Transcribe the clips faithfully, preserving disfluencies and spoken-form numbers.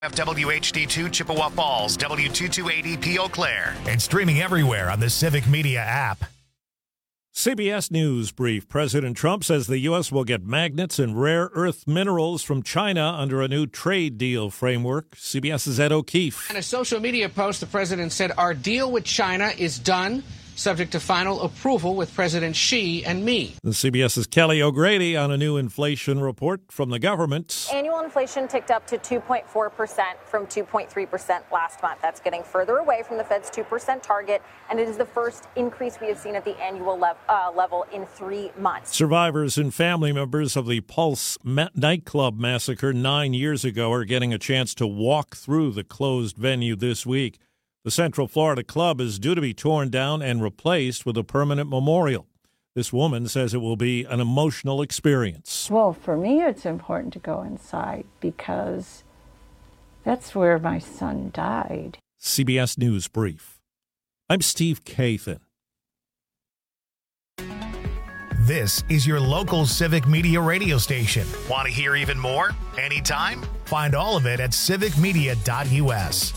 W H D two Chippewa Falls, W two two eight E P Eau Claire, and streaming everywhere on the Civic Media app. C B S News Brief. President Trump says the U S will get magnets and rare earth minerals from China under a new trade deal framework. CBS's Ed O'Keefe. In a social media post, the president said our deal with China is done, subject to final approval with President Xi and me. The CBS's Kelly O'Grady on a new inflation report from the government. Annual inflation ticked up to two point four percent from two point three percent last month. That's getting further away from the Fed's two percent target, and it is the first increase we have seen at the annual lev- uh, level in three months. Survivors and family members of the Pulse ma- nightclub massacre nine years ago are getting a chance to walk through the closed venue this week. The Central Florida Club is due to be torn down and replaced with a permanent memorial. This woman says it will be an emotional experience. Well, for me, it's important to go inside because that's where my son died. C B S News Brief. I'm Steve Kathan. This is your local Civic Media radio station. Want to hear even more? Anytime? Find all of it at civic media dot u s.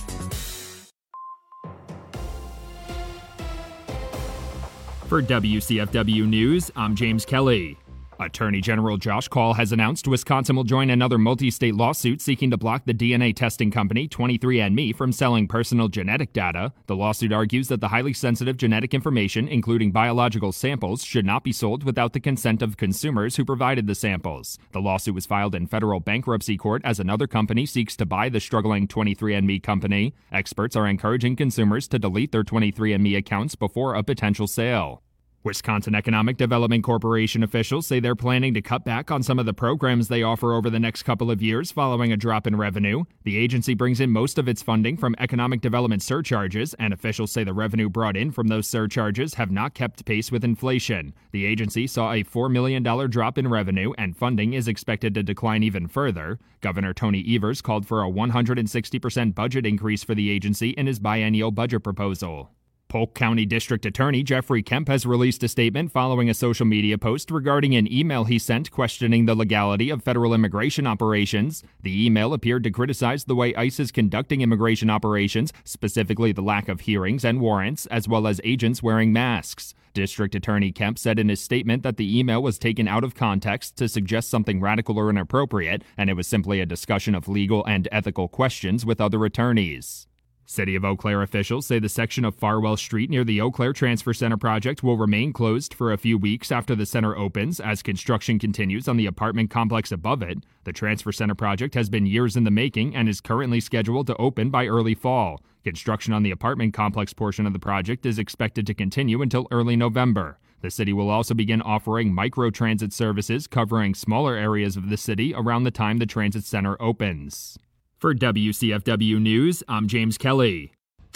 For W C F W News, I'm James Kelly. Attorney General Josh Kaul has announced Wisconsin will join another multi-state lawsuit seeking to block the D N A testing company twenty-three and me from selling personal genetic data. The lawsuit argues that the highly sensitive genetic information, including biological samples, should not be sold without the consent of consumers who provided the samples. The lawsuit was filed in federal bankruptcy court as another company seeks to buy the struggling twenty-three and me company. Experts are encouraging consumers to delete their twenty-three and me accounts before a potential sale. Wisconsin Economic Development Corporation officials say they're planning to cut back on some of the programs they offer over the next couple of years following a drop in revenue. The agency brings in most of its funding from economic development surcharges, and officials say the revenue brought in from those surcharges have not kept pace with inflation. The agency saw a four million dollars drop in revenue, and funding is expected to decline even further. Governor Tony Evers called for a one hundred sixty percent budget increase for the agency in his biennial budget proposal. Polk County District Attorney Jeffrey Kemp has released a statement following a social media post regarding an email he sent questioning the legality of federal immigration operations. The email appeared to criticize the way ICE is conducting immigration operations, specifically the lack of hearings and warrants, as well as agents wearing masks. District Attorney Kemp said in his statement that the email was taken out of context to suggest something radical or inappropriate, and it was simply a discussion of legal and ethical questions with other attorneys. City of Eau Claire officials say the section of Farwell Street near the Eau Claire Transfer Center project will remain closed for a few weeks after the center opens as construction continues on the apartment complex above it. The Transfer Center project has been years in the making and is currently scheduled to open by early fall. Construction on the apartment complex portion of the project is expected to continue until early November. The city will also begin offering microtransit services covering smaller areas of the city around the time the transit center opens. For W C F W News, I'm James Kelly.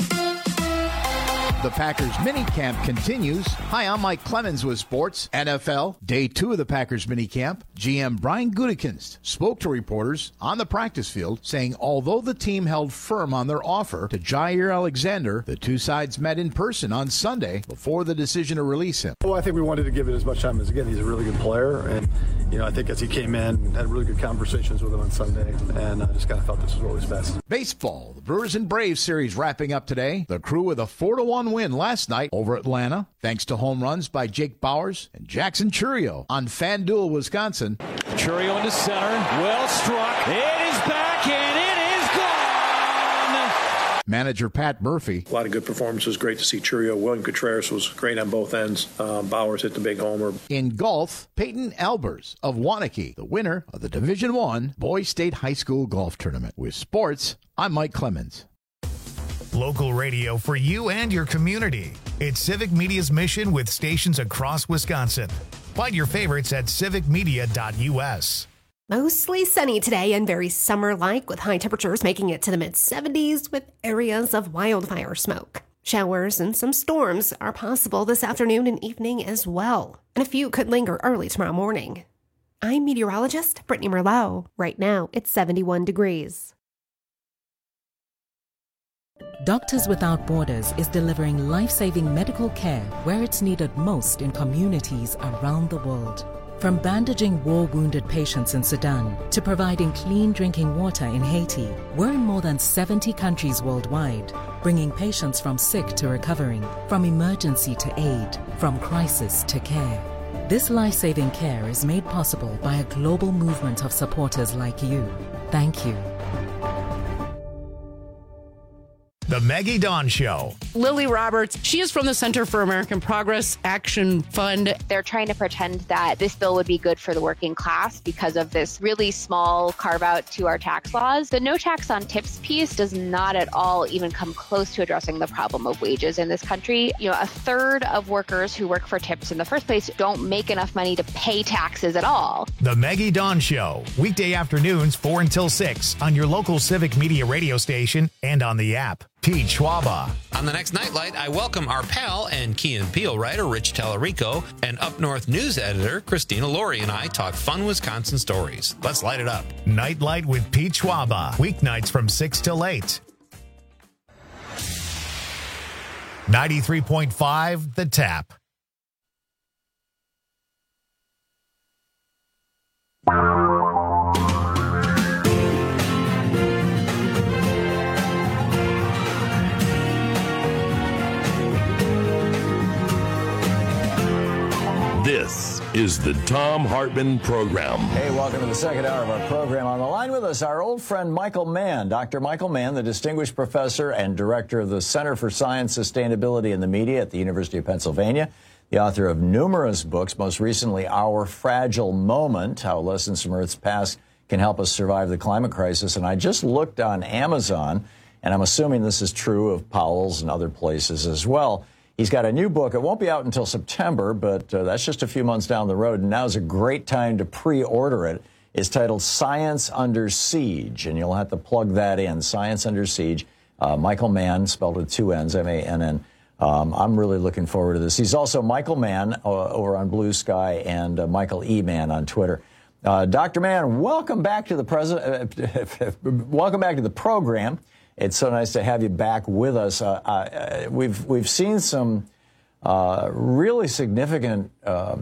The Packers minicamp continues. Hi, I'm Mike Clemens with sports. N F L, day two of the Packers minicamp. G M Brian Gutekunst spoke to reporters on the practice field, saying although the team held firm on their offer to Jair Alexander, the two sides met in person on Sunday before the decision to release him. Well, I think we wanted to give it as much time as, again, he's a really good player. And, you know, I think as he came in, had really good conversations with him on Sunday, and I just kind of felt this was what was best. Baseball, the Brewers and Braves series wrapping up today. The Crew with a four to one win last night over Atlanta, thanks to home runs by Jake Bowers and Jackson Chourio on FanDuel, Wisconsin. Chourio into center, well struck. It is back and it is gone. Manager Pat Murphy. A lot of good performances. Great to see Chourio. William Contreras was great on both ends. Um, Bowers hit the big homer. In golf, Peyton Albers of Waunakee, the winner of the Division One Boys State High School Golf Tournament. With sports, I'm Mike Clemens. Local radio for you and your community. It's Civic Media's mission with stations across Wisconsin. Find your favorites at civic media dot u s. Mostly sunny today and very summer-like, with high temperatures making it to the mid seventies with areas of wildfire smoke. Showers and some storms are possible this afternoon and evening as well, and a few could linger early tomorrow morning. I'm meteorologist Brittany Merlot. Right now, it's seventy-one degrees. Doctors Without Borders is delivering life-saving medical care where it's needed most in communities around the world. From bandaging war-wounded patients in Sudan to providing clean drinking water in Haiti, we're in more than seventy countries worldwide, bringing patients from sick to recovering, from emergency to aid, from crisis to care. This life-saving care is made possible by a global movement of supporters like you. Thank you. The Maggie Dawn Show. Lily Roberts, she is from the Center for American Progress Action Fund. They're trying to pretend that this bill would be good for the working class because of this really small carve out to our tax laws. The no tax on tips piece does not at all even come close to addressing the problem of wages in this country. You know, a third of workers who work for tips in the first place don't make enough money to pay taxes at all. The Maggie Dawn Show, weekday afternoons four until six on your local Civic Media radio station and on the app. Pete Schwaba. On the next Nightlight, I welcome our pal and Key and Peele writer, Rich Tallarico, and Up North news editor, Christina Laurie, and I talk fun Wisconsin stories. Let's light it up. Nightlight with Pete Schwaba. Weeknights from six till eight. ninety-three point five, The Tap. This is the Thom Hartmann Program. Hey, welcome to the second hour of our program. On the line with us, our old friend Michael Mann. Doctor Michael Mann, the distinguished professor and director of the Center for Science, Sustainability, and the Media at the University of Pennsylvania, the author of numerous books, most recently Our Fragile Moment, How Lessons from Earth's Past Can Help Us Survive the Climate Crisis. And I just looked on Amazon, and I'm assuming this is true of Powell's and other places as well. He's got a new book. It won't be out until September, but uh, that's just a few months down the road. And now's a great time to pre-order it. It's titled Science Under Siege, and you'll have to plug that in. Science Under Siege. Uh, Michael Mann, spelled with two N's, M A N N. Um, I'm really looking forward to this. He's also Michael Mann uh, over on Blue Sky and uh, Michael E. Mann on Twitter. Uh, Doctor Mann, welcome back to the president. Uh, welcome back to the program. It's so nice to have you back with us. Uh, uh, we've we've seen some uh, really significant uh,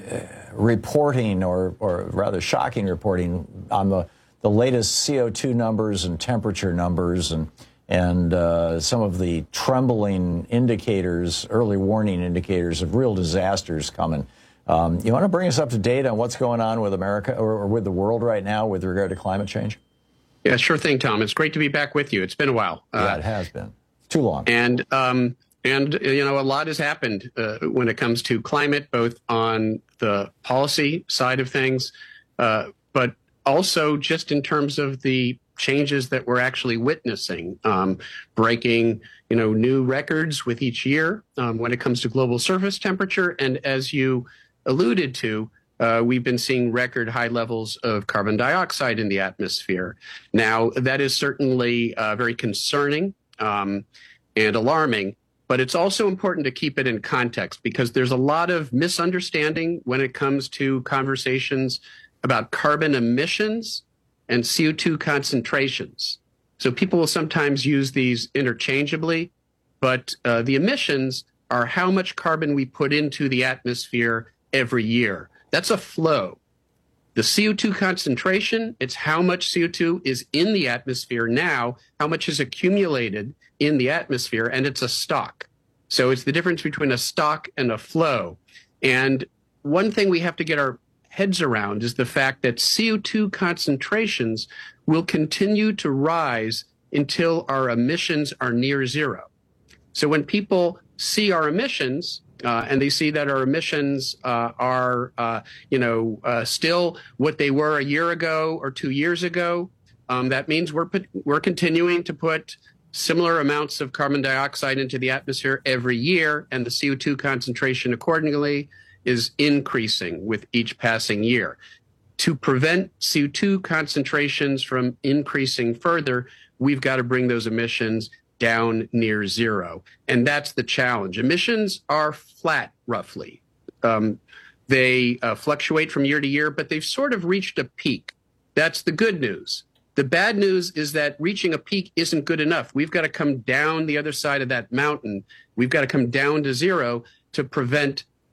reporting, or or rather shocking reporting on the the latest C O two numbers and temperature numbers, and and uh, some of the trembling indicators, early warning indicators of real disasters coming. Um, you want to bring us up to date on what's going on with America or, or with the world right now with regard to climate change? Yeah, sure thing, Tom. It's great to be back with you. It's been a while. Yeah, uh, it has been. It's too long. And, um, and you know, a lot has happened uh, when it comes to climate, both on the policy side of things, uh, but also just in terms of the changes that we're actually witnessing, um, breaking, you know, new records with each year um, when it comes to global surface temperature. And as you alluded to, Uh, we've been seeing record high levels of carbon dioxide in the atmosphere. Now, that is certainly uh, very concerning um, and alarming, but it's also important to keep it in context because there's a lot of misunderstanding when it comes to conversations about carbon emissions and C O two concentrations. So people will sometimes use these interchangeably, but uh, the emissions are how much carbon we put into the atmosphere every year. That's a flow. The C O two concentration, it's how much C O two is in the atmosphere now, how much is accumulated in the atmosphere, and it's a stock. So it's the difference between a stock and a flow. And one thing we have to get our heads around is the fact that C O two concentrations will continue to rise until our emissions are near zero. So when people see our emissions, Uh, and they see that our emissions uh, are, uh, you know, uh, still what they were a year ago or two years ago. Um, that means we're put, we're continuing to put similar amounts of carbon dioxide into the atmosphere every year, and the C O two concentration accordingly is increasing with each passing year. To prevent C O two concentrations from increasing further, we've got to bring those emissions down near zero. And that's the challenge. Emissions are flat, roughly. Um, they uh, fluctuate from year to year, but they've sort of reached a peak. That's the good news. The bad news is that reaching a peak isn't good enough. We've got to come down the other side of that mountain. We've got to come down to zero to prevent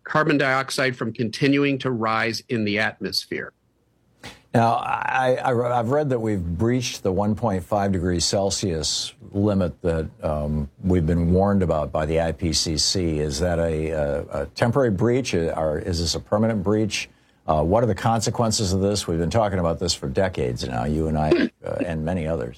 carbon dioxide from continuing to rise in the atmosphere. Now, I, I, I've read that we've breached the one point five degrees Celsius limit that um, we've been warned about by the I P C C. Is that a, a, a temporary breach, or is this a permanent breach? Uh, what are the consequences of this? We've been talking about this for decades now, you and I uh, and many others.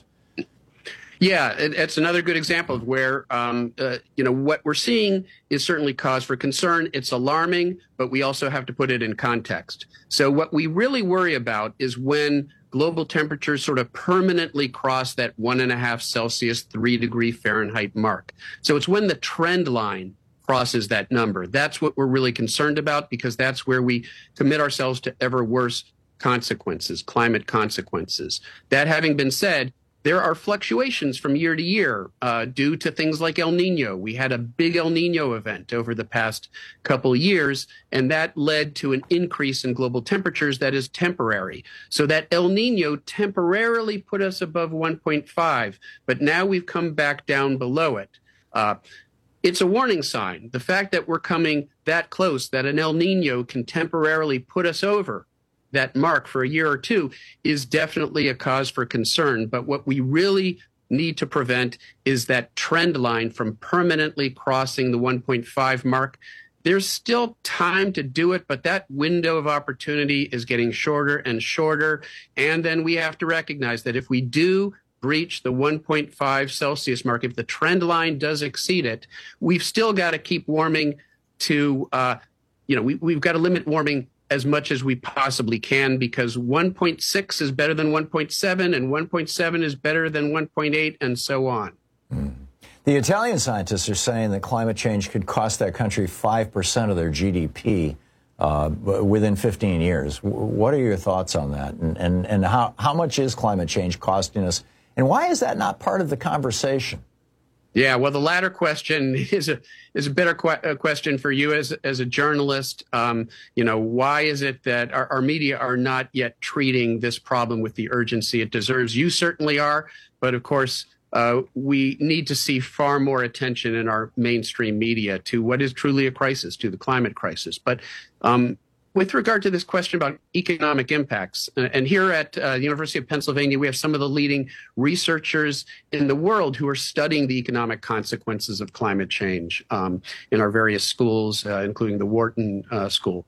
Yeah, it, it's another good example of where, um, uh, you know, what we're seeing is certainly cause for concern. It's alarming, but we also have to put it in context. So what we really worry about is when global temperatures sort of permanently cross that one and a half Celsius, three degree Fahrenheit mark. So it's when the trend line crosses that number. That's what we're really concerned about, because that's where we commit ourselves to ever worse consequences, climate consequences. That having been said, there are fluctuations from year to year uh, due to things like El Nino. We had a big El Nino event over the past couple of years, and that led to an increase in global temperatures that is temporary. So that El Nino temporarily put us above one point five, but now we've come back down below it. Uh, it's a warning sign. The fact that we're coming that close, that an El Nino can temporarily put us over that mark for a year or two, is definitely a cause for concern. But what we really need to prevent is that trend line from permanently crossing the one point five mark. There's still time to do it, but that window of opportunity is getting shorter and shorter. And then we have to recognize that if we do breach the one point five Celsius mark, if the trend line does exceed it, we've still got to keep warming to, uh, you know, we, we've got to limit warming as much as we possibly can, because one point six is better than one point seven, and one point seven is better than one point eight, and so on. Mm. The Italian scientists are saying that climate change could cost that country five percent of their G D P uh, within fifteen years. What are your thoughts on that? And, and, and how, how much is climate change costing us? And why is that not part of the conversation? Yeah, well, the latter question is a is a better que- question for you as as a journalist. Um, you know, why is it that our, our media are not yet treating this problem with the urgency it deserves? You certainly are, but of course, uh, we need to see far more attention in our mainstream media to what is truly a crisis, to the climate crisis. But um, with regard to this question about economic impacts, and here at uh, the University of Pennsylvania, we have some of the leading researchers in the world who are studying the economic consequences of climate change um, in our various schools, uh, including the Wharton uh, School.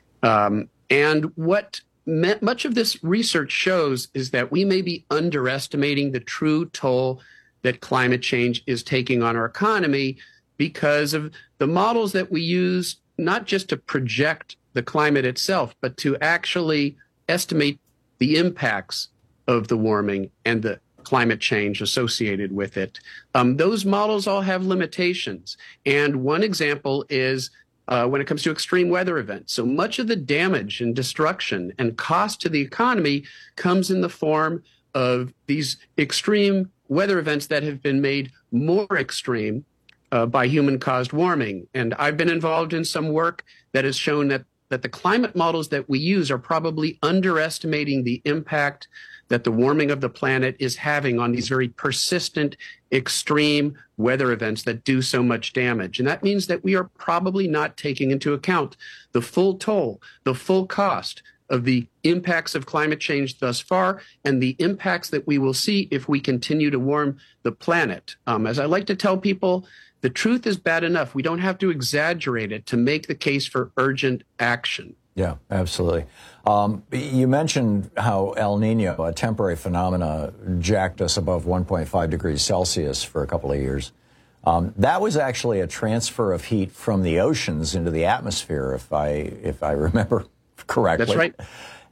Um, and what me- much of this research shows is that we may be underestimating the true toll that climate change is taking on our economy because of the models that we use, not just to project the climate itself, but to actually estimate the impacts of the warming and the climate change associated with it. Um, those models all have limitations. And one example is uh, when it comes to extreme weather events. So much of the damage and destruction and cost to the economy comes in the form of these extreme weather events that have been made more extreme uh, by human-caused warming. And I've been involved in some work that has shown that that the climate models that we use are probably underestimating the impact that the warming of the planet is having on these very persistent, extreme weather events that do so much damage. And that means that we are probably not taking into account the full toll, the full cost of the impacts of climate change thus far, and the impacts that we will see if we continue to warm the planet. Um, as I like to tell people, the truth is bad enough. We don't have to exaggerate it to make the case for urgent action. Yeah, absolutely. Um, you mentioned how El Nino, a temporary phenomena, jacked us above one point five degrees Celsius for a couple of years. Um, that was actually a transfer of heat from the oceans into the atmosphere, if I if I remember correctly. That's right.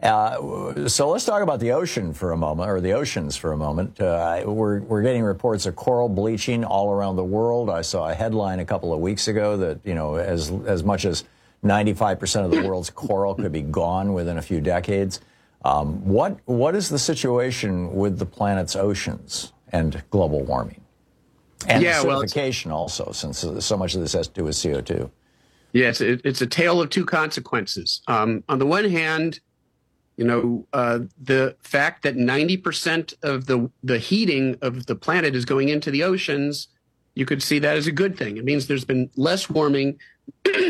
Uh, so let's talk about the ocean for a moment, or the oceans for a moment. Uh, we're, we're getting reports of coral bleaching all around the world. I saw a headline a couple of weeks ago that, you know, as as much as ninety-five percent of the world's coral could be gone within a few decades. Um, what what is the situation with the planet's oceans and global warming? And yeah, acidification well, also, since so much of this has to do with C O two. Yes, it, it's a tale of two consequences. Um, on the one hand, You know, uh, the fact that ninety percent of the, the heating of the planet is going into the oceans, you could see that as a good thing. It means there's been less warming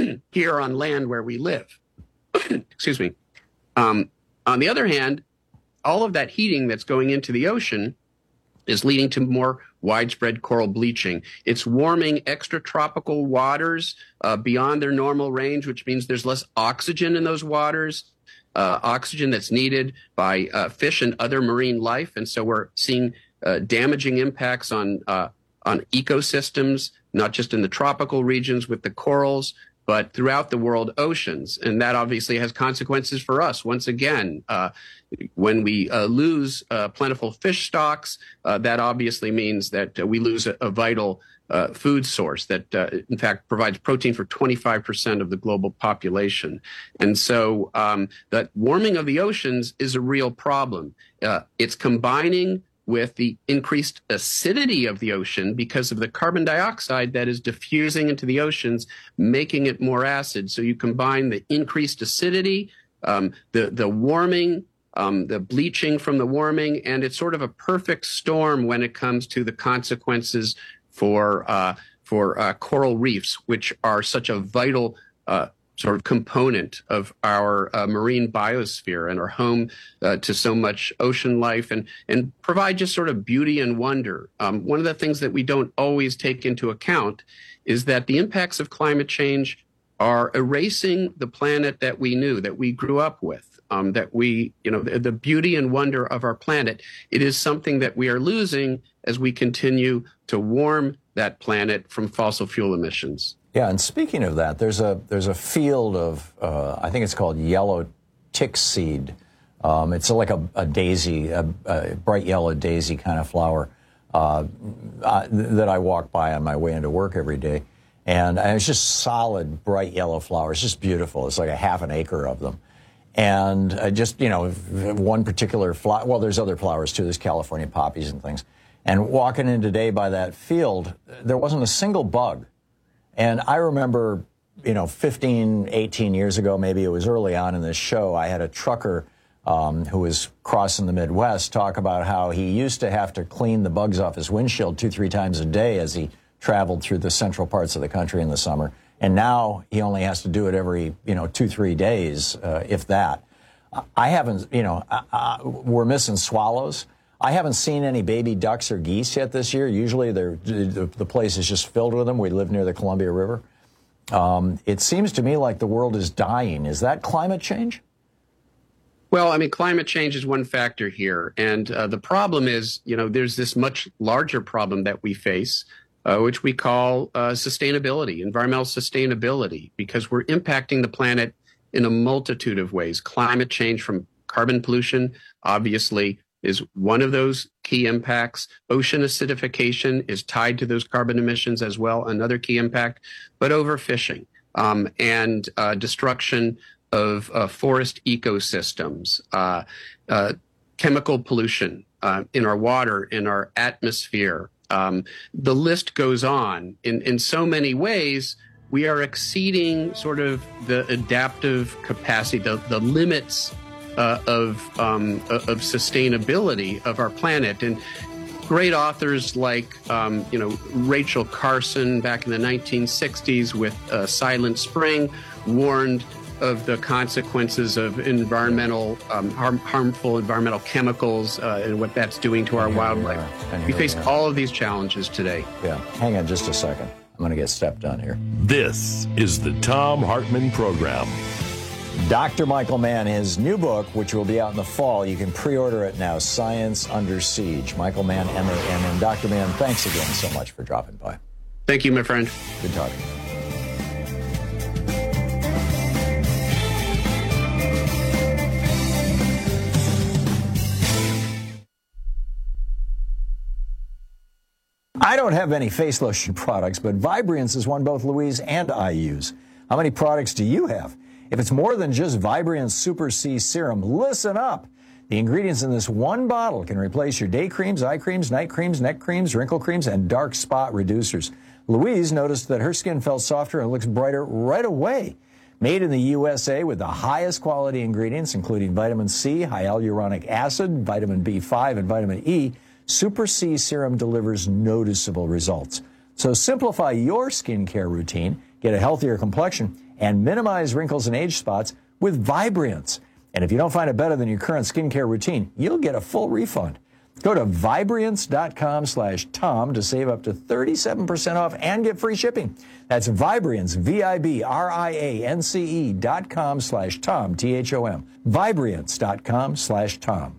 here on land where we live. Excuse me. Um, on the other hand, all of that heating that's going into the ocean is leading to more widespread coral bleaching. It's warming extratropical waters uh, beyond their normal range, which means there's less oxygen in those waters, uh, oxygen that's needed by uh, fish and other marine life. And so we're seeing uh, damaging impacts on uh, on ecosystems, not just in the tropical regions with the corals, but throughout the world oceans. And that obviously has consequences for us. Once again, uh, when we uh, lose uh, plentiful fish stocks, uh, that obviously means that uh, we lose a, a vital uh, food source that, uh, in fact, provides protein for twenty-five percent of the global population. And so um, that warming of the oceans is a real problem. Uh, it's combining with the increased acidity of the ocean because of the carbon dioxide that is diffusing into the oceans, making it more acid. So you combine the increased acidity, um, the, the warming, um, the bleaching from the warming, and it's sort of a perfect storm when it comes to the consequences for, uh, for uh, coral reefs, which are such a vital uh, sort of component of our uh, marine biosphere and are home uh, to so much ocean life and, and provide just sort of beauty and wonder. Um, one of the things that we don't always take into account is that the impacts of climate change are erasing the planet that we knew, that we grew up with, um, that we, you know, the, the beauty and wonder of our planet. It is something that we are losing as we continue to warm that planet from fossil fuel emissions. Yeah, and speaking of that, there's a there's a field of uh, I think it's called yellow tick seed. Um, it's like a, a daisy, a, a bright yellow daisy kind of flower uh, uh, that I walk by on my way into work every day, and, and it's just solid bright yellow flowers, just beautiful. It's like a half an acre of them, and uh, just you know one particular flower. Well, there's other flowers too. There's California poppies and things. And walking in today by that field, there wasn't a single bug. And I remember, you know, fifteen, eighteen years ago, maybe it was early on in this show, I had a trucker um, who was crossing the Midwest talk about how he used to have to clean the bugs off his windshield two, three times a day as he traveled through the central parts of the country in the summer. And now he only has to do it every, you know, two, three days, uh, if that. I haven't, you know, uh, uh, we're missing swallows. I haven't seen any baby ducks or geese yet this year. Usually they're, the, the place is just filled with them. We live near the Columbia River. Um, it seems to me like the world is dying. Is that climate change? Well, I mean, climate change is one factor here. And uh, the problem is, you know, there's this much larger problem that we face, uh, which we call uh, sustainability, environmental sustainability, because we're impacting the planet in a multitude of ways. Climate change from carbon pollution, obviously, is one of those key impacts. Ocean acidification is tied to those carbon emissions as well, another key impact, but overfishing um, and uh, destruction of uh, forest ecosystems, uh, uh, chemical pollution uh, in our water, in our atmosphere. Um, the list goes on. In, in so many ways, we are exceeding sort of the adaptive capacity, the, the limits Uh, of um, of sustainability of our planet. And great authors like um, you know Rachel Carson back in the nineteen sixties with uh, Silent Spring warned of the consequences of environmental um, harm, harmful environmental chemicals uh, and what that's doing to our and wildlife. We, we face all of these challenges today. Yeah, hang on just a second. I'm going to get stepped on here. This is the Thom Hartmann Program. Doctor Michael Mann, his new book, which will be out in the fall, you can pre-order it now, Science Under Siege. Michael Mann, M A N. And Doctor Mann, thanks again so much for dropping by. Thank you, my friend. Good talking. I don't have any face lotion products, but Vibriance is one both Louise and I use. How many products do you have? If it's more than just Vibriance Super C Serum, listen up. The ingredients in this one bottle can replace your day creams, eye creams, night creams, neck creams, wrinkle creams, and dark spot reducers. Louise noticed that her skin felt softer and looks brighter right away. Made in the U S A with the highest quality ingredients, including vitamin C, hyaluronic acid, vitamin B five, and vitamin E, Super C Serum delivers noticeable results. So simplify your skincare routine, get a healthier complexion, and minimize wrinkles and age spots with Vibriance. And if you don't find it better than your current skincare routine, you'll get a full refund. Go to Vibriance.com slash Tom to save up to thirty-seven percent off and get free shipping. That's Vibriance, V I B R I A N C E dot com slash Tom, T H O M. Vibriance.com slash Tom.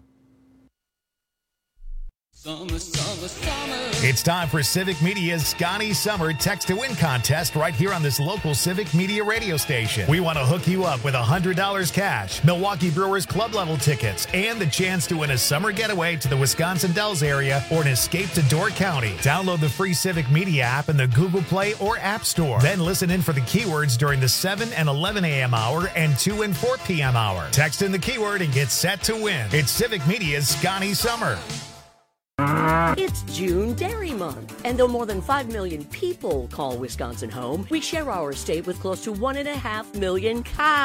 Summer, summer, summer. It's time for Civic Media's Scotty Summer Text to Win contest right here on this local Civic Media radio station. We want to hook you up with one hundred dollars cash, Milwaukee Brewers club level tickets, and the chance to win a summer getaway to the Wisconsin Dells area or an escape to Door County. Download the free Civic Media app in the Google Play or App Store. Then listen in for the keywords during the seven and eleven a.m. hour and two and four p.m. hour. Text in the keyword and get set to win. It's Civic Media's Scotty Summer. It's June Dairy Month, and though more than five million people call Wisconsin home, we share our state with close to one and a half million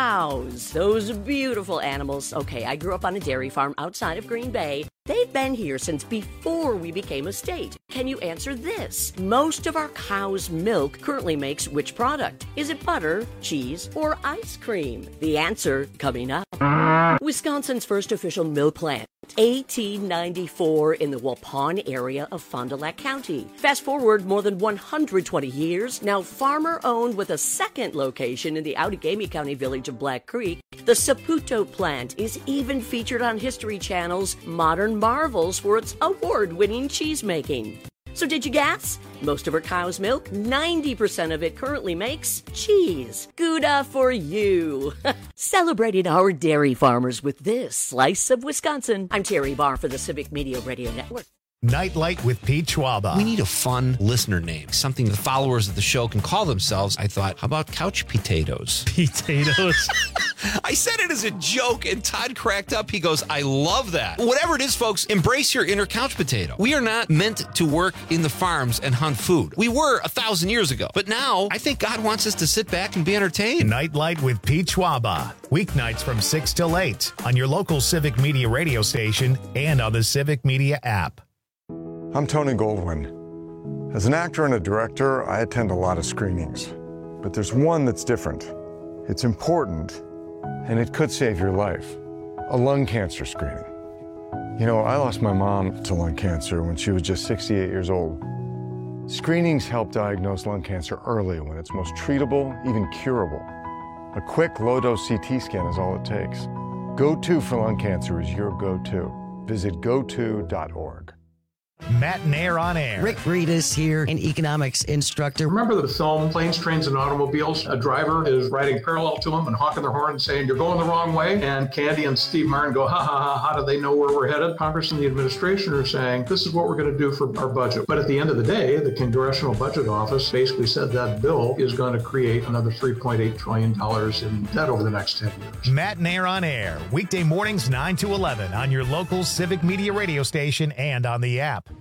cows. Those beautiful animals. Okay, I grew up on a dairy farm outside of Green Bay. They've been here since before we became a state. Can you answer this? Most of our cow's milk currently makes which product? Is it butter, cheese, or ice cream? The answer coming up. Wisconsin's first official milk plant, eighteen ninety-four, in the Waupun area of Fond du Lac County. Fast forward more than one hundred twenty years, now farmer-owned with a second location in the Outagamie County village of Black Creek, the Saputo plant is even featured on History Channel's Modern Marvels for its award-winning cheese-making. So did you guess? Most of our cow's milk, ninety percent of it currently makes cheese. Gouda for you. Celebrating our dairy farmers with this slice of Wisconsin. I'm Terry Barr for the Civic Media Radio Network. Nightlight with Pete Schwaba. We need a fun listener name, something the followers of the show can call themselves. I thought, how about couch potatoes? Potatoes. I said it as a joke, and Todd cracked up. He goes, I love that. Whatever it is, folks, embrace your inner couch potato. We are not meant to work in the farms and hunt food. We were a thousand years ago. But now, I think God wants us to sit back and be entertained. Nightlight with Pete Schwaba. Weeknights from six till eight on your local Civic Media radio station and on the Civic Media app. I'm Tony Goldwyn. As an actor and a director, I attend a lot of screenings. But there's one that's different. It's important, and it could save your life. A lung cancer screening. You know, I lost my mom to lung cancer when she was just sixty-eight years old. Screenings help diagnose lung cancer early when it's most treatable, even curable. A quick low-dose C T scan is all it takes. Go-To for lung cancer is your go-to. Visit go to dot org. Matt Nair on air. Rick Breedis here, an economics instructor. Remember the film Planes, Trains, and Automobiles? A driver is riding parallel to him and honking their horn and saying, you're going the wrong way. And Candy and Steve Martin go, ha, ha, ha, how do they know where we're headed? Congress and the administration are saying, this is what we're going to do for our budget. But at the end of the day, the Congressional Budget Office basically said that bill is going to create another three point eight trillion dollars in debt over the next ten years. Matt Nair on air, weekday mornings nine to eleven on your local Civic Media radio station and on the app.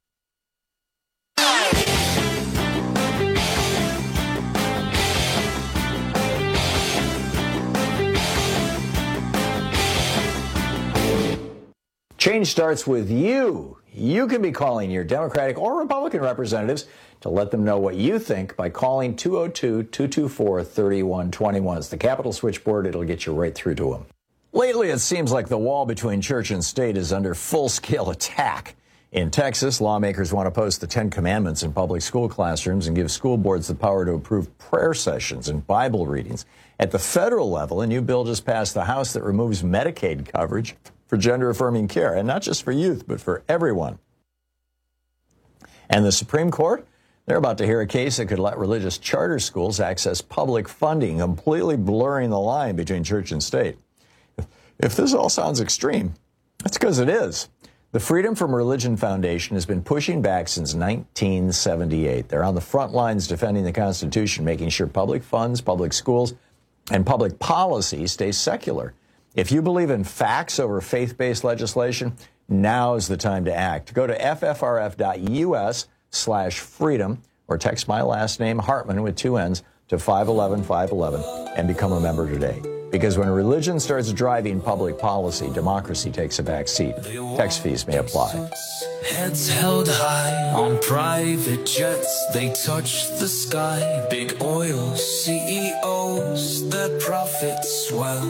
Change starts with you. You can be calling your Democratic or Republican representatives to let them know what you think by calling two oh two, two two four, three one two one. It's the Capitol switchboard. It'll get you right through to them. Lately, it seems like the wall between church and state is under full-scale attack. In Texas, lawmakers want to post the Ten Commandments in public school classrooms and give school boards the power to approve prayer sessions and Bible readings. At the federal level, a new bill just passed the House that removes Medicaid coverage for gender-affirming care, and not just for youth, but for everyone. And the Supreme Court, they're about to hear a case that could let religious charter schools access public funding, completely blurring the line between church and state. If this all sounds extreme, that's because it is. The Freedom from Religion Foundation has been pushing back since nineteen seventy-eight. They're on the front lines defending the Constitution, making sure public funds, public schools, and public policy stay secular. If you believe in facts over faith-based legislation, now's the time to act. Go to f f r f dot u s slash freedom or text my last name, Hartman, with two N's, to five one one, five one one and become a member today. because when religion starts driving public policy, democracy takes a back seat. Tax fees may apply. Heads held high on private jets, they touch the sky. Big oil C E Os, their profits swell,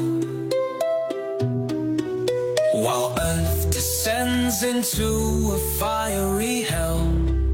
while Earth descends into a fiery hell.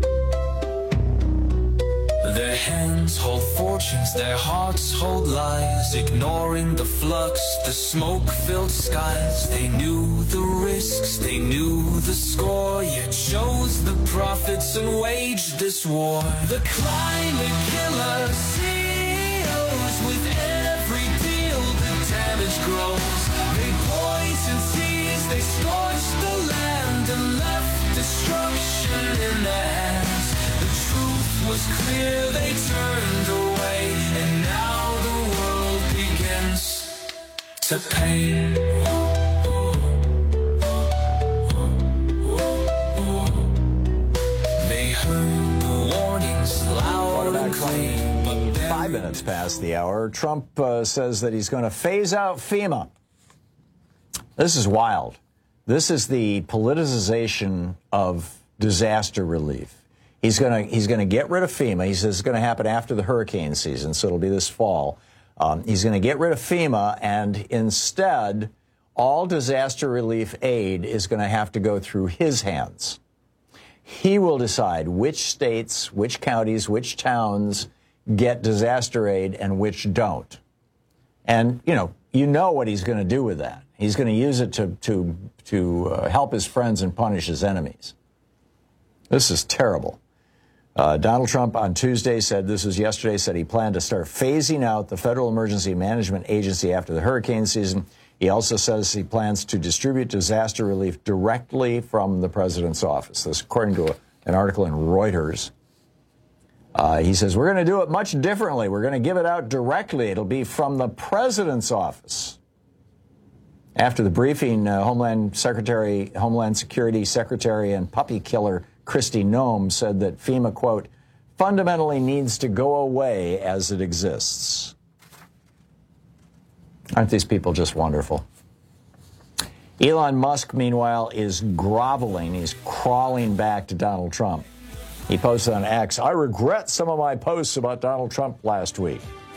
Their hands hold fortunes, their hearts hold lies, ignoring the flux, the smoke-filled skies. They knew the risks, they knew the score, yet chose the profits and waged this war. The climate killer C E Os, with every deal the damage grows. They poison seas, they scorched the land and left destruction in their hands. The truth was clear, they turned away, and now the world begins to pay. They heard the warnings loud and clear. But Five minutes past the hour, Trump uh, says that he's going to phase out FEMA. This is wild. This is the politicization of disaster relief. He's going to he's going to get rid of FEMA. He says it's going to happen after the hurricane season, so it'll be this fall. Um, he's going to get rid of FEMA, and instead, all disaster relief aid is going to have to go through his hands. He will decide which states, which counties, which towns get disaster aid and which don't. And, you know, you know what he's going to do with that. He's going to use it to, to, to uh, help his friends and punish his enemies. This is terrible. Uh, Donald Trump on Tuesday said, this was yesterday, said he planned to start phasing out the Federal Emergency Management Agency after the hurricane season. He also says he plans to distribute disaster relief directly from the president's office. This, according to a, an article in Reuters. Uh, he says, we're going to do it much differently. We're going to give it out directly. It'll be from the president's office. After the briefing, uh, Homeland Secretary, Homeland Security Secretary and puppy killer Kristi Noem said that FEMA, quote, fundamentally needs to go away as it exists. Aren't these people just wonderful? Elon Musk, meanwhile, is groveling. He's crawling back to Donald Trump. He posted on X, I regret some of my posts about Donald Trump last week.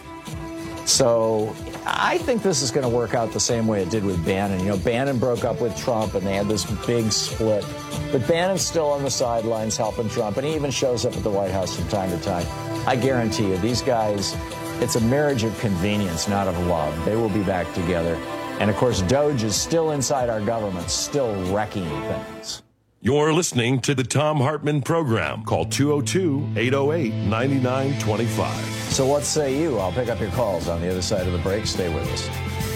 So I think this is going to work out the same way it did with Bannon. You know, Bannon broke up with Trump, and they had this big split. But Bannon's still on the sidelines helping Trump, and he even shows up at the White House from time to time. I guarantee you, these guys, it's a marriage of convenience, not of love. They will be back together. And, of course, Doge is still inside our government, still wrecking things. You're listening to the Thom Hartmann Program. Call two oh two, eight oh eight, nine nine two five. So what say you? I'll pick up your calls on the other side of the break. Stay with us.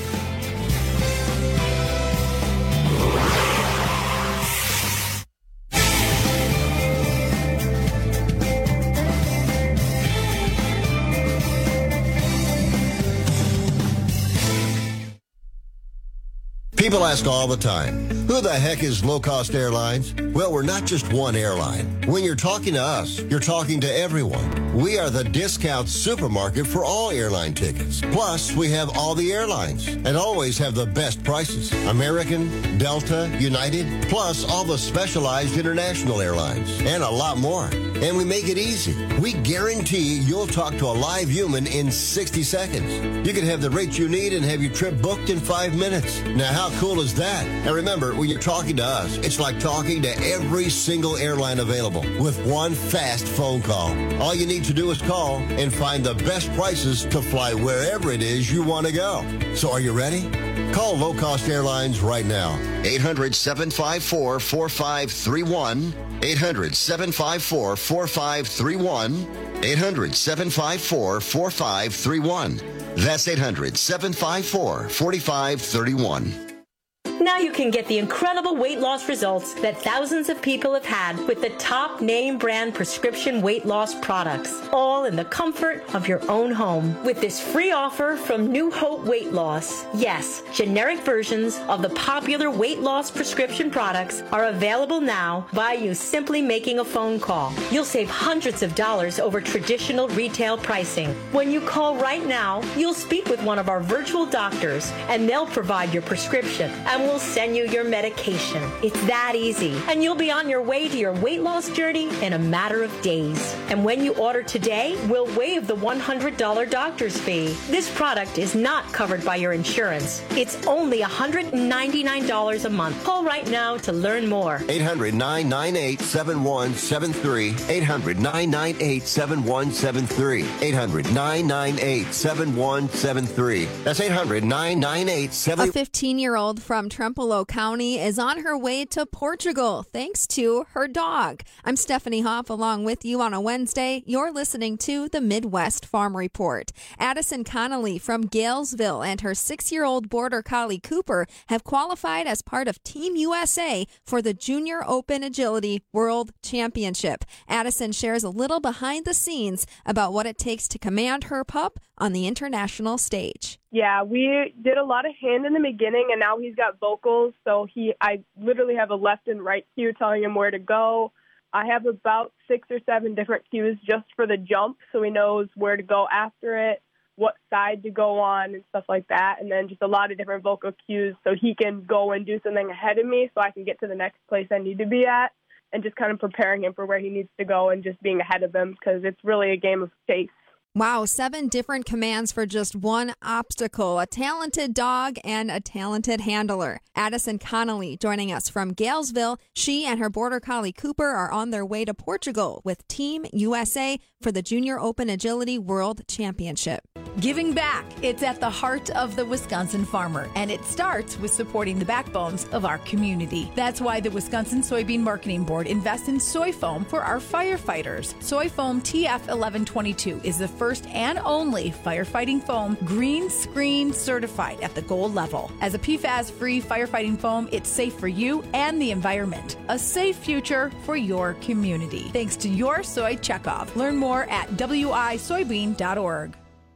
People ask all the time, who the heck is Low Cost Airlines? Well, we're not just one airline. When you're talking to us, you're talking to everyone. We are the discount supermarket for all airline tickets. Plus, we have all the airlines and always have the best prices. American, Delta, United, plus all the specialized international airlines and a lot more. And we make it easy. We guarantee you'll talk to a live human in sixty seconds. You can have the rate you need and have your trip booked in five minutes. Now, how cool is that? And remember, when you're talking to us, it's like talking to every single airline available with one fast phone call. All you need to do is call and find the best prices to fly wherever it is you want to go. So are you ready? Call Low Cost Airlines right now. eight hundred, seven five four, four five three one. eight hundred, seven five four, four five three one. eight hundred, seven five four, four five three one. That's eight hundred, seven five four, four five three one. Now you can get the incredible weight loss results that thousands of people have had with the top name brand prescription weight loss products, all in the comfort of your own home. With this free offer from New Hope Weight Loss. Yes, generic versions of the popular weight loss prescription products are available now by you simply making a phone call. You'll save hundreds of dollars over traditional retail pricing. When you call right now, you'll speak with one of our virtual doctors and they'll provide your prescription and we'll send you your medication. It's that easy. And you'll be on your way to your weight loss journey in a matter of days. And when you order today, we'll waive the one hundred dollars doctor's fee. This product is not covered by your insurance. It's only one hundred ninety-nine dollars a month. Call right now to learn more. eight hundred, nine nine eight, seven one seven three. eight hundred, nine nine eight, seven one seven three. eight hundred, nine nine eight, seven one seven three. That's eight hundred, nine nine eight, seven one seven three. A fifteen-year-old from Trempealeau County is on her way to Portugal thanks to her dog. I'm Stephanie Hoff along with you on a Wednesday. You're listening to the Midwest Farm Report. Addison Connolly from Galesville and her six-year-old Border Collie Cooper have qualified as part of Team U S A for the Junior Open Agility World Championship. Addison shares a little behind the scenes about what it takes to command her pup on the international stage. Yeah, we did a lot of hand in the beginning, and now he's got vocals, so he I literally have a left and right cue telling him where to go. I have about six or seven different cues just for the jump, so he knows where to go after it, what side to go on, and stuff like that, and then just a lot of different vocal cues so he can go and do something ahead of me so I can get to the next place I need to be at, and just kind of preparing him for where he needs to go and just being ahead of him because it's really a game of chase. Wow, seven different commands for just one obstacle. A talented dog and a talented handler. Addison Connolly joining us from Galesville. She and her Border Collie Cooper are on their way to Portugal with Team U S A for the Junior Open Agility World Championship. Giving back. It's at the heart of the Wisconsin farmer, and it starts with supporting the backbones of our community. That's why the Wisconsin Soybean Marketing Board invests in soy foam for our firefighters. Soy foam T F eleven twenty-two is the first and only firefighting foam green screen certified at the gold level. As a P FAS-free firefighting foam, it's safe for you and the environment. A safe future for your community. Thanks to your Soy Checkoff. Learn more at w i soybean dot org.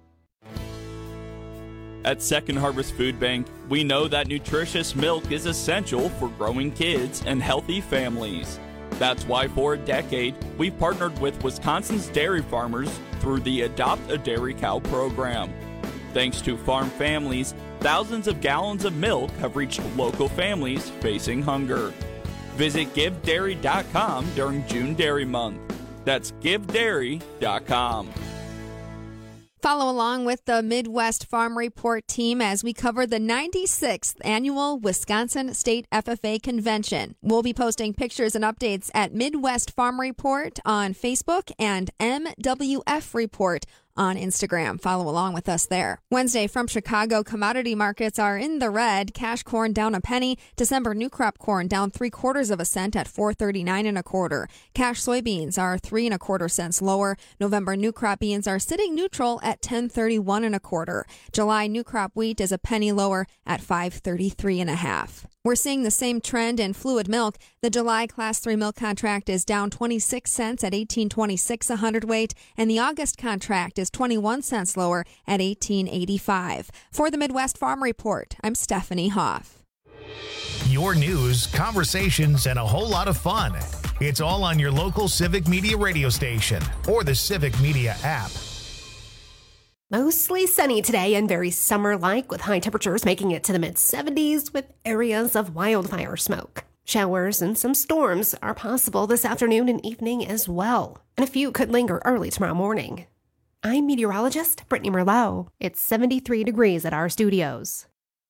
At Second Harvest Food Bank, we know that nutritious milk is essential for growing kids and healthy families. That's why for a decade, we've partnered with Wisconsin's dairy farmers through the Adopt a Dairy Cow program. Thanks to farm families, thousands of gallons of milk have reached local families facing hunger. Visit give dairy dot com during June Dairy Month. That's give dairy dot com. Follow along with the Midwest Farm Report team as we cover the ninety-sixth Annual Wisconsin State F F A Convention. We'll be posting pictures and updates at Midwest Farm Report on Facebook and M W F Report on Instagram. Follow along with us there. Wednesday from Chicago, commodity markets are in the red. Cash corn down a penny. December new crop corn down three quarters of a cent at four thirty-nine and a quarter. Cash soybeans are three and a quarter cents lower. November new crop beans are sitting neutral at ten thirty-one and a quarter. July new crop wheat is a penny lower at five thirty-three and a half. We're seeing the same trend in fluid milk. The July Class three milk contract is down twenty-six cents at eighteen twenty-six a hundredweight, and the August contract is twenty-one cents lower at eighteen eighty-five. For the Midwest Farm Report, I'm Stephanie Hoff. Your news, conversations, and a whole lot of fun. It's all on your local Civic Media radio station or the Civic Media app. Mostly sunny today and very summer-like with high temperatures making it to the mid seventies with areas of wildfire smoke. Showers and some storms are possible this afternoon and evening as well, and a few could linger early tomorrow morning. I'm meteorologist Brittany Merlot. It's seventy-three degrees at our studios.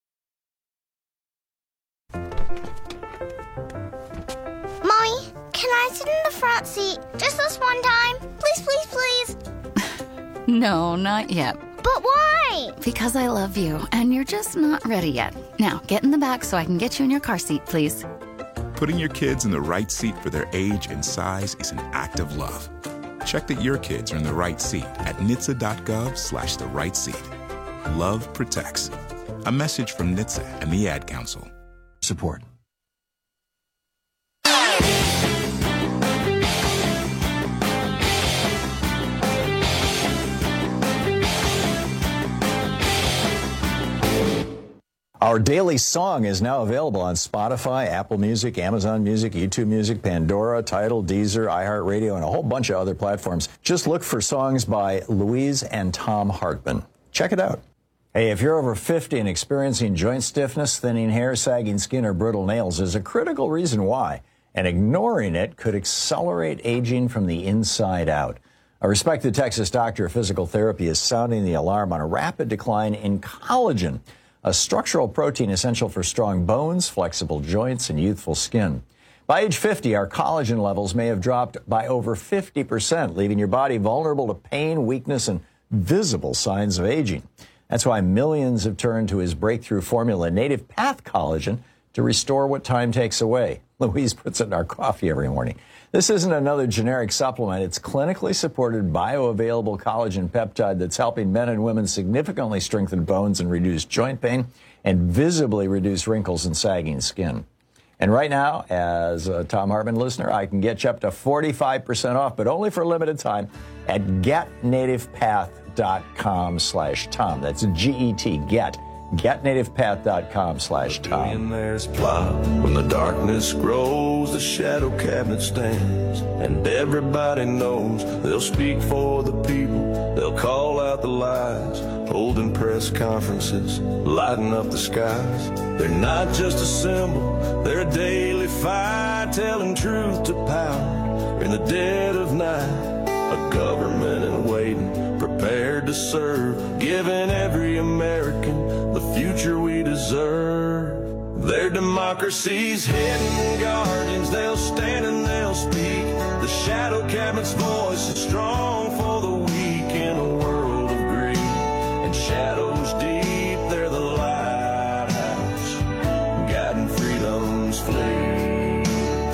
Mommy, can I sit in the front seat just this one time? Please, please, please. No, not yet. But why? Because I love you, and you're just not ready yet. Now, get in the back so I can get you in your car seat, please. Putting your kids in the right seat for their age and size is an act of love. Check that your kids are in the right seat at N H T S A dot gov slash the right seat. Love protects. A message from N H T S A and the Ad Council. support. Our daily song is now available on Spotify, Apple Music, Amazon Music, YouTube Music, Pandora, Tidal, Deezer, iHeartRadio, and a whole bunch of other platforms. Just look for songs by Louise and Tom Hartman. Check it out. Hey, if you're over fifty and experiencing joint stiffness, thinning hair, sagging skin, or brittle nails, there's a critical reason why, and ignoring it could accelerate aging from the inside out. A respected Texas doctor of physical therapy is sounding the alarm on a rapid decline in collagen, a structural protein essential for strong bones, flexible joints, and youthful skin. By age fifty, our collagen levels may have dropped by over fifty percent, leaving your body vulnerable to pain, weakness, and visible signs of aging. That's why millions have turned to his breakthrough formula, Native Path Collagen, to restore what time takes away. Louise puts it in our coffee every morning. This isn't another generic supplement. It's clinically supported bioavailable collagen peptide that's helping men and women significantly strengthen bones and reduce joint pain and visibly reduce wrinkles and sagging skin. And right now, as a Tom Hartman listener, I can get you up to forty-five percent off, but only for a limited time at getnativepath.com slash Tom. That's G E T, get. getnativepath.com slash Tom. Millionaires plot. When the darkness grows, the shadow cabinet stands, and everybody knows they'll speak for the people. They'll call out the lies, holding press conferences, lighting up the skies. They're not just a symbol, they're a daily fight, telling truth to power in the dead of night. A government in waiting, prepared to serve, giving every American the future we deserve. Their democracy's hidden guardians, they'll stand and they'll speak. The shadow cabinet's voice is strong for the weak in a world of greed. And shadows deep, they're the lighthouse, guiding freedom's flame.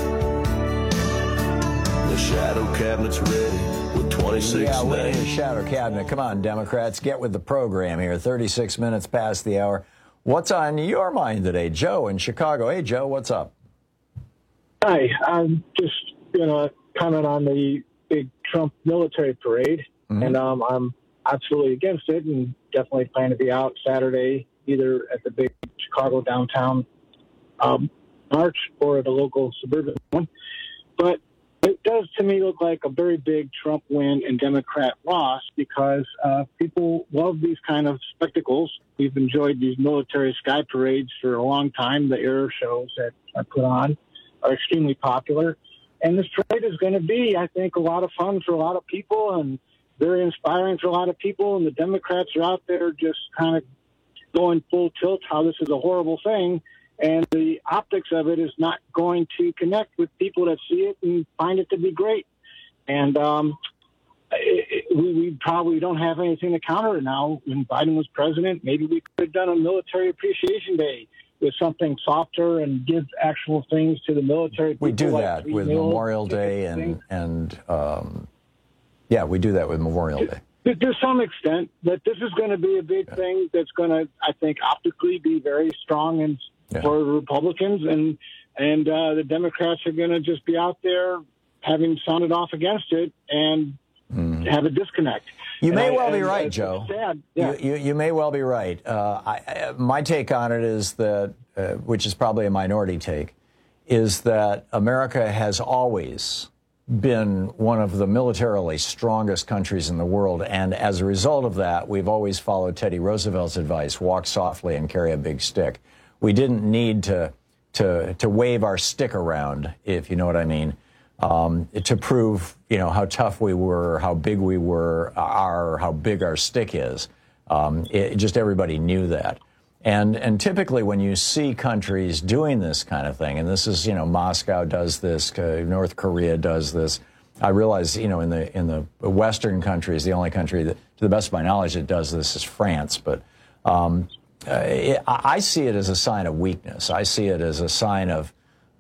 The shadow cabinet's ready. twenty-six Yeah, we need a shadow cabinet. Come on, Democrats, get with the program here. thirty-six minutes past the hour. What's on your mind today? Joe in Chicago. Hey, Joe, what's up? Hi. I'm just going to comment on the big Trump military parade. Mm-hmm. And um, I'm absolutely against it and definitely plan to be out Saturday, either at the big Chicago downtown um, march or at a local suburban one. But it does, to me, look like a very big Trump win and Democrat loss because uh, people love these kind of spectacles. We've enjoyed these military sky parades for a long time. The air shows that are put on are extremely popular. And this parade is going to be, I think, a lot of fun for a lot of people and very inspiring for a lot of people. And the Democrats are out there just kind of going full tilt how this is a horrible thing. And the optics of it is not going to connect with people that see it and find it to be great. And um, it, it, we, we probably don't have anything to counter it now. When Biden was president, maybe we could have done a military appreciation day with something softer and give actual things to the military. We do like that with Memorial Day and, and um, yeah, we do that with Memorial Day. To, to some extent, but this is going to be a big yeah. thing that's going to, I think, optically be very strong and Yeah. for Republicans, and and uh, the Democrats are going to just be out there having sounded off against it and mm. have a disconnect. You and may I, well be and, right, uh, Joe. Sad. Yeah. You, you, you may well be right. Uh, I, I, my take on it is that, uh, which is probably a minority take, is that America has always been one of the militarily strongest countries in the world, and as a result of that, we've always followed Teddy Roosevelt's advice: walk softly and carry a big stick. We didn't need to to to wave our stick around, if you know what I mean, um, to prove, you know, how tough we were, how big we were, our how big our stick is. Um, it, just everybody knew that. And and typically when you see countries doing this kind of thing, and this is, you know, Moscow does this, uh, North Korea does this. I realize, you know, in the in the Western countries, the only country that, to the best of my knowledge, that does this is France. But um, uh, it, I see it as a sign of weakness. I see it as a sign of,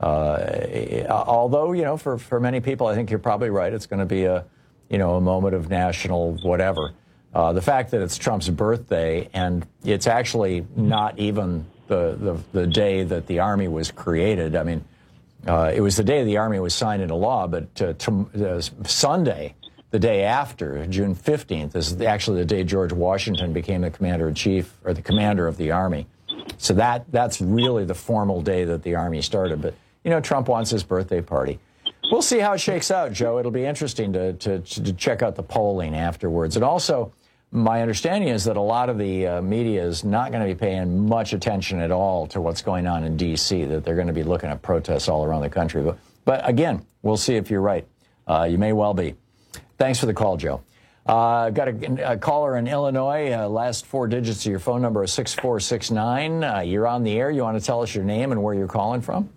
uh, although, you know, for, for many people, I think you're probably right. It's going to be a, you know, a moment of national whatever. Uh, the fact that it's Trump's birthday and it's actually not even the, the, the day that the Army was created. I mean, uh, it was the day the Army was signed into law, but uh, to, uh, Sunday, the day after, June fifteenth, is actually the day George Washington became the commander-in-chief, or the commander of the Army. So that that's really the formal day that the Army started. But, you know, Trump wants his birthday party. We'll see how it shakes out, Joe. It'll be interesting to, to, to check out the polling afterwards. And also, my understanding is that a lot of the uh, media is not going to be paying much attention at all to what's going on in D C, that they're going to be looking at protests all around the country. But, but again, we'll see if you're right. Uh, you may well be. Thanks for the call, Joe. Uh, got a, a caller in Illinois. Uh, last four digits of your phone number is six four six nine. Uh, you're on the air. You want to tell us your name and where you're calling from?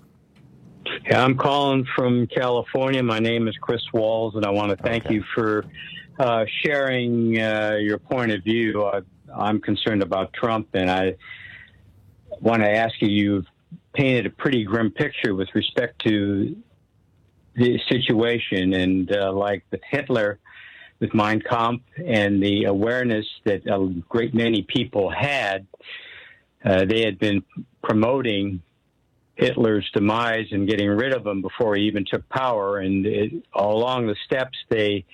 Yeah, I'm calling from California. My name is Chris Walls, and I want to thank okay. you for uh, sharing uh, your point of view. I, I'm concerned about Trump, and I want to ask you, you've painted a pretty grim picture with respect to the situation, and uh, like with Hitler, with Mein Kampf, and the awareness that a great many people had, uh, they had been promoting Hitler's demise and getting rid of him before he even took power, and it, all along the steps they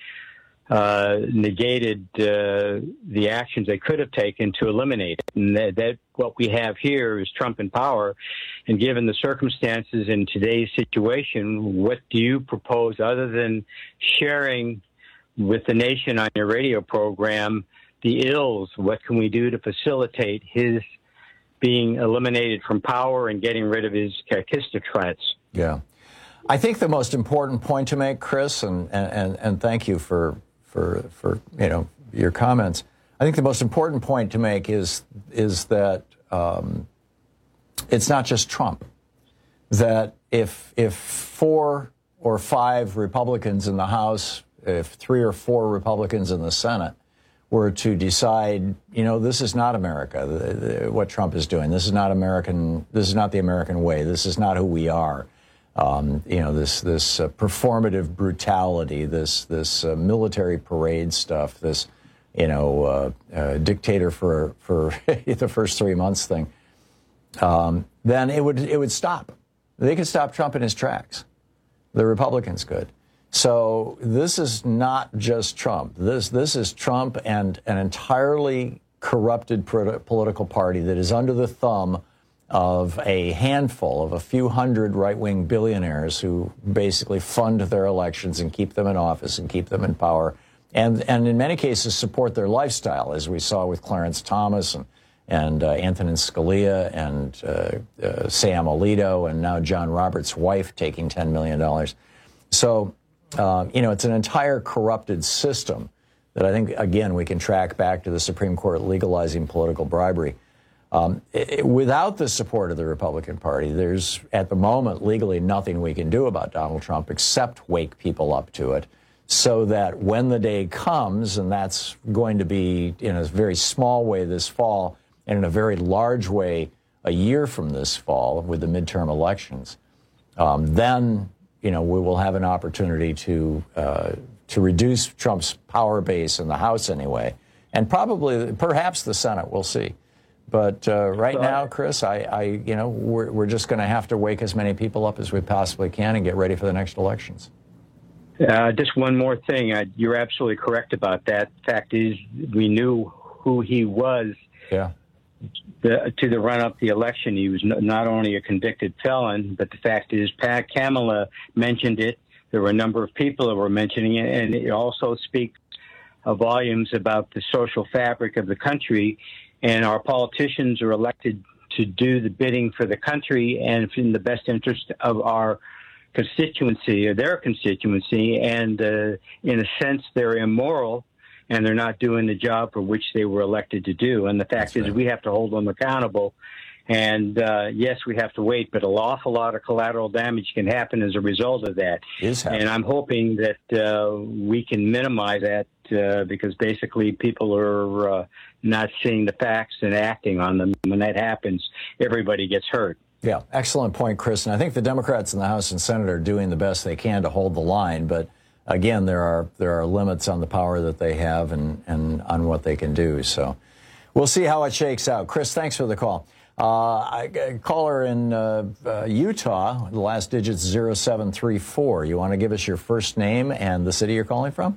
uh, negated uh, the actions they could have taken to eliminate it. And that, that what we have here is Trump in power. And given the circumstances in today's situation, what do you propose other than sharing with the nation on your radio program the ills? What can we do to facilitate his being eliminated from power and getting rid of his constituents? Yeah. I think the most important point to make, Chris, and, and, and thank you for, for, for, you know, your comments. I think the most important point to make is, is that um, it's not just Trump. That if, if four or five Republicans in the House, if three or four Republicans in the Senate were to decide, you know, this is not America, the, the, what Trump is doing. This is not American. This is not the American way. This is not who we are. Um, you know, this this uh, performative brutality, this this uh, military parade stuff, this, you know, uh, uh, dictator for for the first three months thing. Um, then it would it would stop. They could stop Trump in his tracks. The Republicans could. So this is not just Trump. This this is Trump and an entirely corrupted political party that is under the thumb of a handful of a few hundred right-wing billionaires who basically fund their elections and keep them in office and keep them in power, and and in many cases support their lifestyle, as we saw with Clarence Thomas and and uh, Antonin Scalia and uh, uh, Sam Alito, and now John Roberts' wife taking ten million dollars. So, uh, you know, it's an entire corrupted system that I think, again, we can track back to the Supreme Court legalizing political bribery. Um, it, without the support of the Republican Party, there's, at the moment, legally nothing we can do about Donald Trump except wake people up to it, so that when the day comes, and that's going to be in a very small way this fall, and in a very large way a year from this fall with the midterm elections, um, then, you know, we will have an opportunity to uh, to reduce Trump's power base in the House anyway, and probably, perhaps the Senate. We'll see. But uh, right now, Chris, I, I, you know, we're, we're just going to have to wake as many people up as we possibly can and get ready for the next elections. Uh, just one more thing. Uh, you're absolutely correct about that. Fact is, we knew who he was. Yeah. The, to the run-up the election, he was n- not only a convicted felon, but the fact is, Pat Kamala mentioned it. There were a number of people that were mentioning it, and it also speaks uh, volumes about the social fabric of the country. And our politicians are elected to do the bidding for the country and in the best interest of our constituency, or their constituency. And uh, in a sense, they're immoral, and they're not doing the job for which they were elected to do. And the fact That's is right. we have to hold them accountable. And, uh, yes, we have to wait, but an awful lot of collateral damage can happen as a result of that. Is happening. And I'm hoping that uh, we can minimize that uh, because basically people are uh, not seeing the facts and acting on them. When that happens, everybody gets hurt. Yeah, excellent point, Chris. And I think the Democrats in the House and Senate are doing the best they can to hold the line. But, again, there are there are limits on the power that they have and, and on what they can do. So we'll see how it shakes out. Chris, thanks for the call. Uh, I, a caller in uh, uh, Utah, the last digit's zero seven three four. You want to give us your first name and the city you're calling from?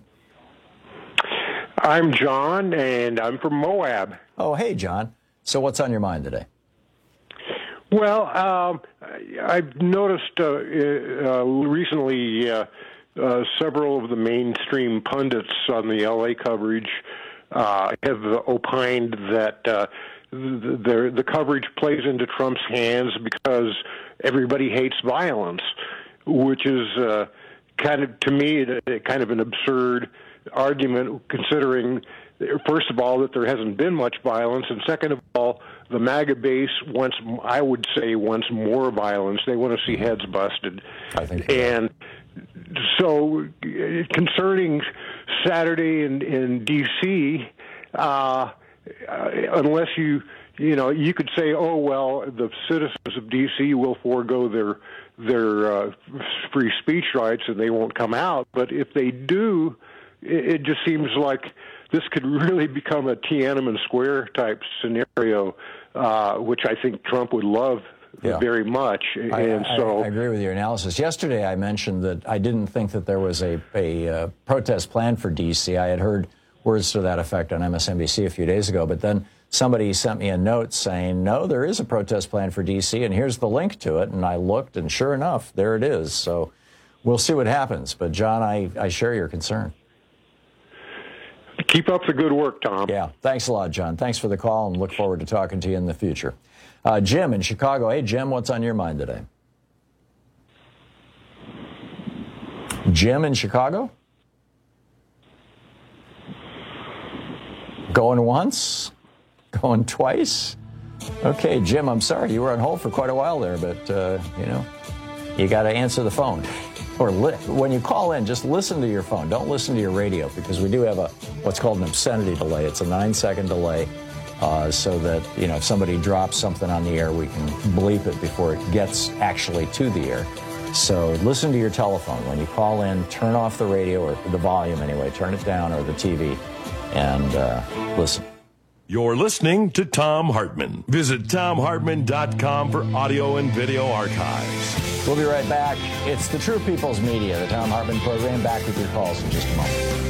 I'm John, and I'm from Moab. Oh, hey, John. So what's on your mind today? Well, um, I've noticed uh, uh, recently uh, uh, several of the mainstream pundits on the L A coverage uh, have opined that uh, the, the coverage plays into Trump's hands because everybody hates violence, which is uh, kind of, to me, kind of an absurd argument, considering, first of all, that there hasn't been much violence, and second of all, the MAGA base wants, I would say, wants more violence. They want to see heads busted. I think and so, concerning Saturday in, in D C, uh, unless you, you know, you could say, oh, well, the citizens of D C will forego their their uh, free speech rights and they won't come out. But if they do, it, it just seems like this could really become a Tiananmen Square type scenario, uh, which I think Trump would love yeah. very much. I, and I, so I agree with your analysis. Yesterday, I mentioned that I didn't think that there was a, a uh, protest plan for D C. I had heard words to that effect on M S N B C a few days ago, but then somebody sent me a note saying, no, there is a protest plan for D C, and here's the link to it. And I looked, and sure enough, there it is. So we'll see what happens. But, John, I, I share your concern. Keep up the good work, Tom. Yeah, thanks a lot, John. Thanks for the call, and look forward to talking to you in the future. Uh, Jim in Chicago. Hey, Jim, what's on your mind today? Jim in Chicago? Going once? Going twice? Okay, Jim, I'm sorry. You were on hold for quite a while there, but, uh, you know, you got to answer the phone. Or li- when you call in, just listen to your phone. Don't listen to your radio, because we do have a what's called an obscenity delay. It's a nine-second delay, uh, so that, you know, if somebody drops something on the air, we can bleep it before it gets actually to the air. So listen to your telephone. When you call in, turn off the radio, or the volume anyway. Turn it down, or the T V, and uh, listen. You're listening to Thom Hartmann. Visit Thom Hartmann dot com for audio and video archives. We'll be right back. It's the True People's Media, the Thom Hartmann program. Back with your calls in just a moment.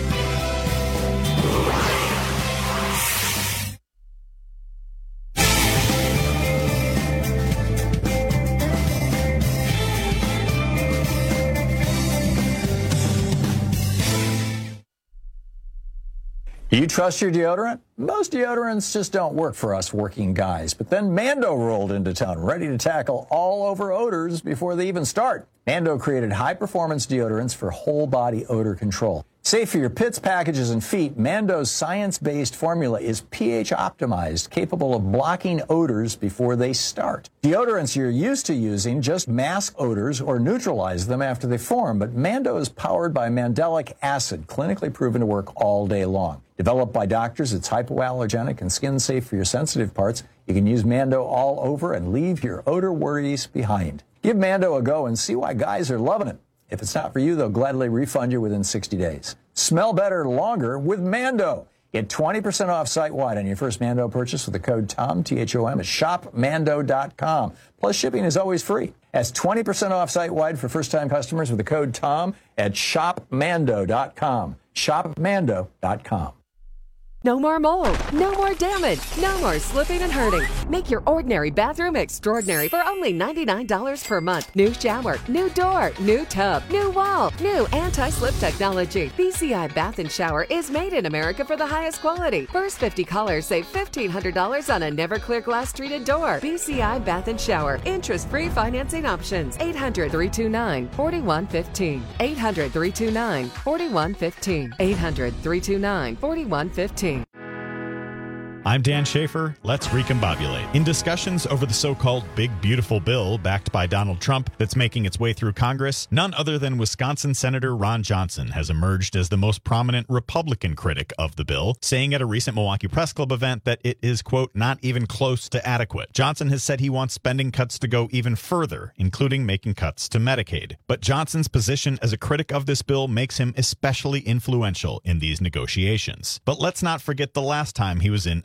Do you trust your deodorant? Most deodorants just don't work for us working guys. But then Mando rolled into town, ready to tackle all over odors before they even start. Mando created high-performance deodorants for whole-body odor control. Safe for your pits, packages, and feet, Mando's science-based formula is pH-optimized, capable of blocking odors before they start. Deodorants you're used to using just mask odors or neutralize them after they form, but Mando is powered by mandelic acid, clinically proven to work all day long. Developed by doctors, it's hypoallergenic and skin-safe for your sensitive parts. You can use Mando all over and leave your odor worries behind. Give Mando a go and see why guys are loving it. If it's not for you, they'll gladly refund you within sixty days. Smell better longer with Mando. Get twenty percent off site-wide on your first Mando purchase with the code TOM, T H O M, at shop mando dot com. Plus, shipping is always free. That's twenty percent off site-wide for first-time customers with the code TOM at shop mando dot com. shop mando dot com. No more mold, no more damage, no more slipping and hurting. Make your ordinary bathroom extraordinary for only ninety-nine dollars per month. New shower, new door, new tub, new wall, new anti-slip technology. B C I Bath and Shower is made in America for the highest quality. First fifty callers save fifteen hundred dollars on a never clear glass treated door. B C I Bath and Shower. Interest-free financing options. eight hundred, three two nine, four one one five. eight hundred, three two nine, four one one five. eight hundred, three two nine, four one one five. I'm Dan Schaefer. Let's recombobulate. In discussions over the so-called Big Beautiful Bill backed by Donald Trump that's making its way through Congress, none other than Wisconsin Senator Ron Johnson has emerged as the most prominent Republican critic of the bill, saying at a recent Milwaukee Press Club event that it is, quote, not even close to adequate. Johnson has said he wants spending cuts to go even further, including making cuts to Medicaid. But Johnson's position as a critic of this bill makes him especially influential in these negotiations. But let's not forget the last time he was in a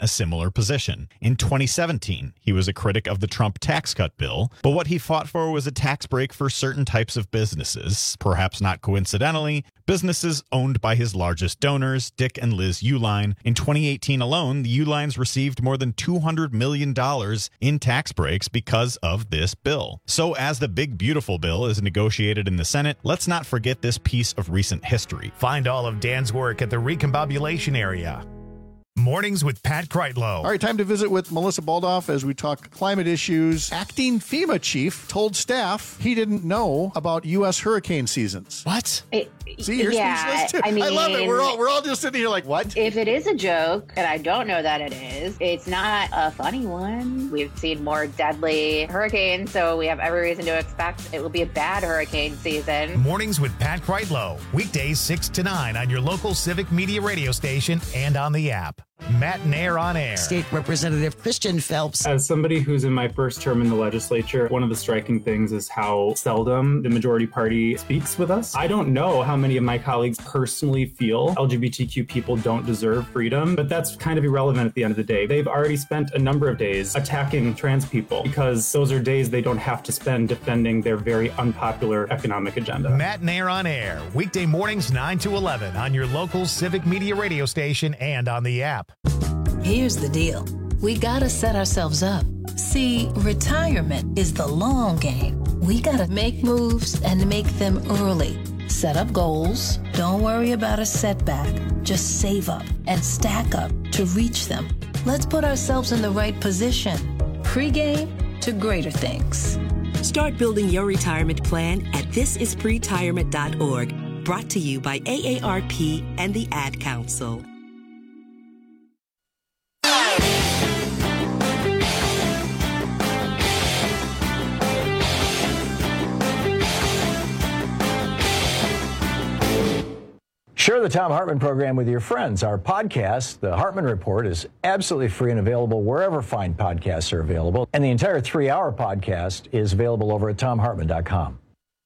a similar position. In twenty seventeen, he was a critic of the Trump tax cut bill, but what he fought for was a tax break for certain types of businesses. Perhaps not coincidentally, businesses owned by his largest donors, Dick and Liz Uihlein. In twenty eighteen alone, the Uihleins received more than two hundred million dollars in tax breaks because of this bill. So as the big beautiful bill is negotiated in the Senate, let's not forget this piece of recent history. Find all of Dan's work at the Recombobulation area. Mornings with Pat Kreitlow. All right, time to visit with Melissa Baldoff as we talk climate issues. Acting FEMA chief told staff he didn't know about U S hurricane seasons. What? It, See, you're yeah, speechless too. I mean, I love it. We're all we're all just sitting here like, what? If it is a joke, and I don't know that it is, it's not a funny one. We've seen more deadly hurricanes, so we have every reason to expect it will be a bad hurricane season. Mornings with Pat Kreitlow. Weekdays six to nine on your local Civic Media radio station and on the app. Matt and Air on Air. State Representative Christian Phelps. As somebody who's in my first term in the legislature, one of the striking things is how seldom the majority party speaks with us. I don't know how many of my colleagues personally feel L G B T Q people don't deserve freedom, but that's kind of irrelevant at the end of the day. They've already spent a number of days attacking trans people because those are days they don't have to spend defending their very unpopular economic agenda. Matt and Air on Air. Weekday mornings nine to eleven on your local Civic Media radio station and on the app. Here's the deal. We gotta set ourselves up. See, retirement is the long game. We gotta make moves and make them early. Set up goals. Don't worry about a setback. Just save up and stack up to reach them. Let's put ourselves in the right position. Pre-game to greater things. Start building your retirement plan at this is pretirement dot org. Brought to you by A A R P and the Ad Council. Share the Thom Hartmann program with your friends. Our podcast, The Hartmann Report, is absolutely free and available wherever fine podcasts are available. And the entire three-hour podcast is available over at thom hartmann dot com.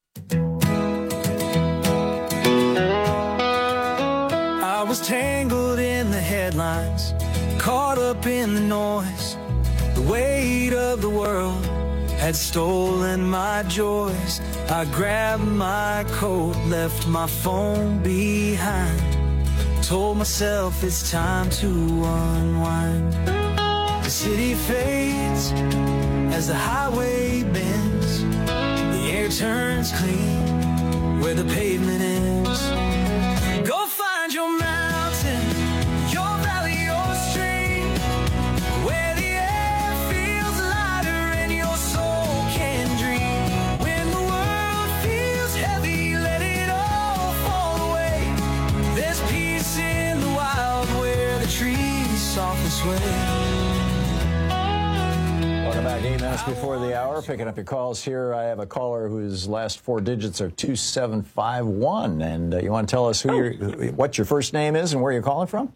I was tangled in the headlines, caught up in the noise. The weight of the world had stolen my joys. I grabbed my coat, left my phone behind. Told myself it's time to unwind. The city fades as the highway bends. The air turns clean where the pavement ends. Go find your mountain, your valley, your stream, where the air feels lighter and your soul can dream. When the world feels heavy, let it all fall away. There's peace in the wild where the trees softly sway. Welcome back, eight minutes before the hour. Picking up your calls here. I have a caller whose last four digits are two seven five one. And uh, you want to tell us who oh. your, what your first name is and where you're calling from?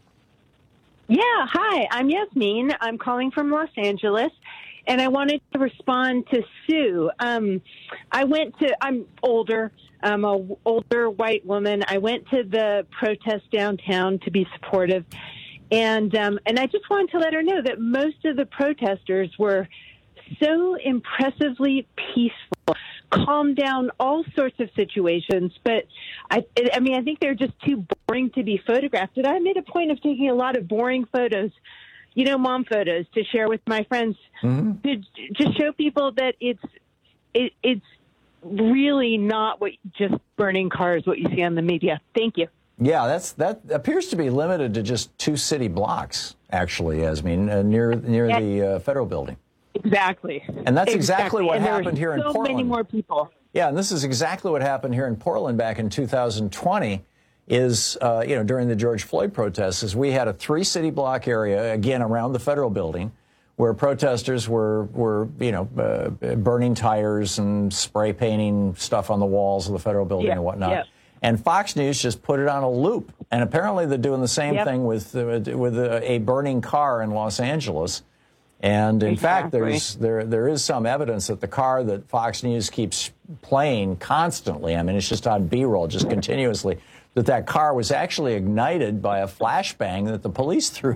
Yeah, hi. I'm Yasmin. I'm calling from Los Angeles. And I wanted to respond to Sue. Um, I went to, I'm older. I'm an older white woman. I went to the protest downtown to be supportive. And um, and I just wanted to let her know that most of the protesters were so impressively peaceful, calmed down all sorts of situations. But I, I mean, I think they're just too boring to be photographed. And I made a point of taking a lot of boring photos, you know, mom photos, to share with my friends, mm-hmm. to just show people that it's it, it's really not what just burning cars, what you see on the media. Thank you. Yeah, that's that appears to be limited to just two city blocks, actually, Yasmin, uh, near near yeah. the uh, federal building. Exactly. And that's exactly, exactly what and happened here in so Portland. So many more people. Yeah, and this is exactly what happened here in Portland back in two thousand twenty. Is uh, you know during the George Floyd protests, is we had a three city block area again around the federal building, where protesters were were you know uh, burning tires and spray painting stuff on the walls of the federal building yeah. and whatnot. Yeah. And Fox News just put it on a loop. And apparently they're doing the same yep. thing with uh, with a, a burning car in Los Angeles. And in exactly. fact, there's there there is some evidence that the car that Fox News keeps playing constantly, I mean, it's just on B-roll, just continuously, that that car was actually ignited by a flashbang that the police threw.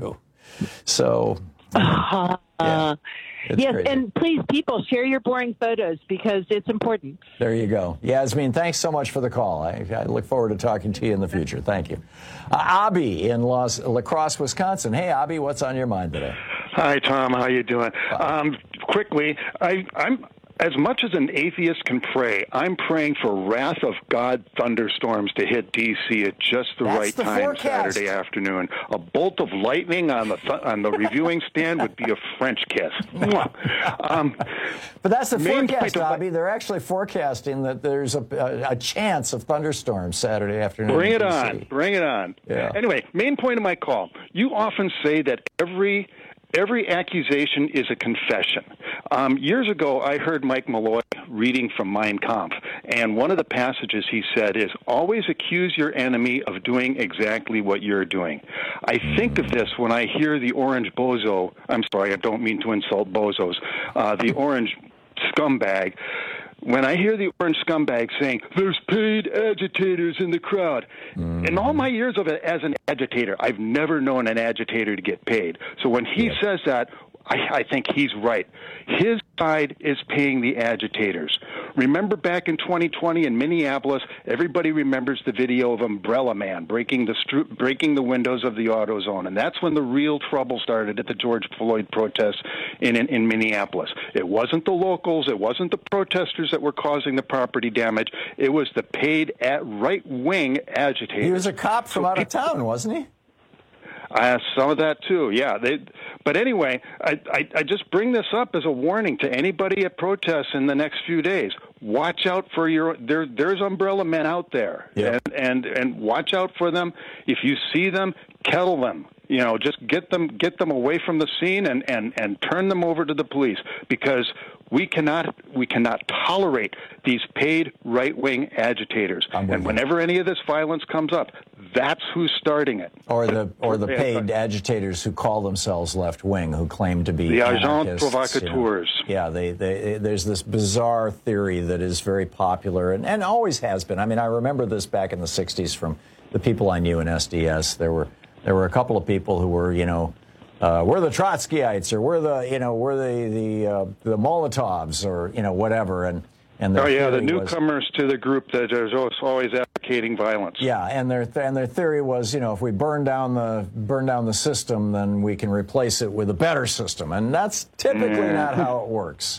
So, Uh, yeah, it's yes, crazy. and please, people, share your boring photos because it's important. There you go. Yasmin, thanks so much for the call. I, I look forward to talking to you in the future. Thank you. Uh, Abby in Los, La Crosse, Wisconsin. Hey, Abby, what's on your mind today? Hi, Tom. How you doing? Um, quickly, I, I'm as much as an atheist can pray, I'm praying for wrath of God thunderstorms to hit D C at just the That's right the time forecast. Saturday afternoon. A bolt of lightning on the th- on the reviewing stand would be a French kiss. Mwah. um, but that's the main forecast, point of- Abby. They're actually forecasting that there's a, a, a chance of thunderstorms Saturday afternoon. Bring in it D C. on. Bring it on. Yeah. Anyway, main point of my call. You often say that every every accusation is a confession. Um, years ago, I heard Mike Malloy reading from Mein Kampf, and one of the passages he said is, always accuse your enemy of doing exactly what you're doing. I think of this when I hear the orange bozo, I'm sorry, I don't mean to insult bozos, uh, the orange scumbag, when I hear the orange scumbag saying, there's paid agitators in the crowd. Mm. In all my years of it as an agitator, I've never known an agitator to get paid. So when he yeah. says that, I, I think he's right. His side is paying the agitators. Remember back in twenty twenty in Minneapolis, everybody remembers the video of Umbrella Man breaking the stru- breaking the windows of the AutoZone, and that's when the real trouble started at the George Floyd protests in, in, in Minneapolis. It wasn't the locals, it wasn't the protesters that were causing the property damage, it was the paid at right-wing agitators. He was a cop from so out of people- town, wasn't he? Uh, some of that too, yeah. They, but anyway, I, I, I just bring this up as a warning to anybody at protests in the next few days. Watch out for your there. There's umbrella men out there, yeah. and, and and watch out for them. If you see them, kettle them. You know, just get them get them away from the scene and, and, and turn them over to the police, because we cannot we cannot tolerate these paid right wing agitators. And whenever any of this violence comes up, that's who's starting it. Or the or the paid agitators who call themselves left wing, who claim to be the agents anarchists, provocateurs. You know. Yeah, they, they there's this bizarre theory that is very popular and, and always has been. I mean, I remember this back in the sixties from the people I knew in S D S. There were there were a couple of people who were, you know, uh, we're the Trotskyites, or we're the, you know, we're the the uh, the Molotovs, or you know, whatever. And and oh yeah, the was, newcomers to the group that is always advocating violence. Yeah, and their th- and their theory was, you know, if we burn down the burn down the system, then we can replace it with a better system, and that's typically mm. not how it works.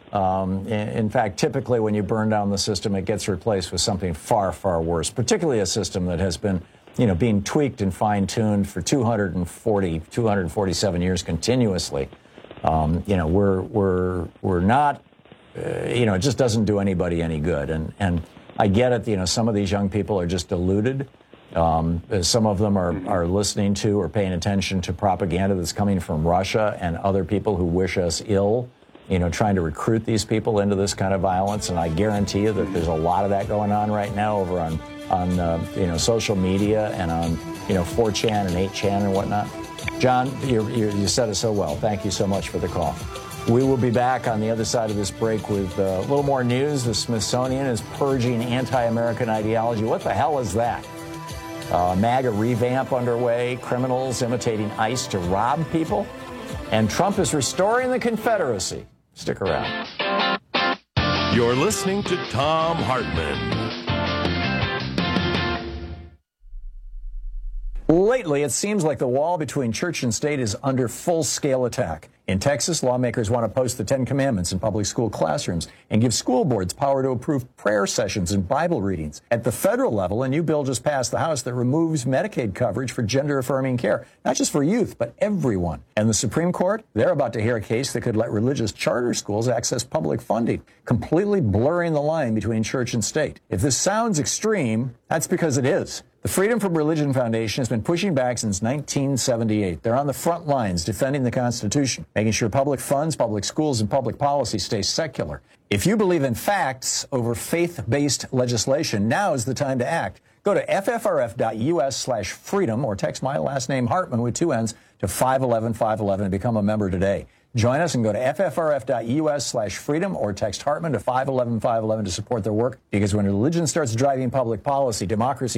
Um, in, in fact, typically when you burn down the system, it gets replaced with something far, far worse, particularly a system that has been, you know, being tweaked and fine-tuned for two hundred forty, two hundred forty-seven years continuously. Um, you know, we're we're we're not, uh, you know, it just doesn't do anybody any good. And and I get it. You know, some of these young people are just deluded. Um, some of them are are listening to or paying attention to propaganda that's coming from Russia and other people who wish us ill. You know, trying to recruit these people into this kind of violence. And I guarantee you that there's a lot of that going on right now over on, on uh, you know, social media and on, you know, four chan and eight chan and whatnot. John, you, you, you said it so well. Thank you so much for the call. We will be back on the other side of this break with uh, a little more news. The Smithsonian is purging anti-American ideology. What the hell is that? Uh, MAGA revamp underway, criminals imitating ICE to rob people, and Trump is restoring the Confederacy. Stick around. You're listening to Thom Hartmann. Lately, it seems like the wall between church and state is under full-scale attack. In Texas, lawmakers want to post the Ten Commandments in public school classrooms and give school boards power to approve prayer sessions and Bible readings. At the federal level, a new bill just passed the House that removes Medicaid coverage for gender-affirming care, not just for youth, but everyone. And the Supreme Court, they're about to hear a case that could let religious charter schools access public funding, completely blurring the line between church and state. If this sounds extreme, that's because it is. The Freedom from Religion Foundation has been pushing back since nineteen seventy-eight. They're on the front lines defending the Constitution, making sure public funds, public schools, and public policy stay secular. If you believe in facts over faith-based legislation, now is the time to act. Go to ffrf.us slash freedom or text my last name Hartmann with two N's to five eleven five eleven and become a member today. Join us and go to ffrf.us slash freedom or text Hartmann to five eleven five eleven to support their work, because when religion starts driving public policy, democracy takes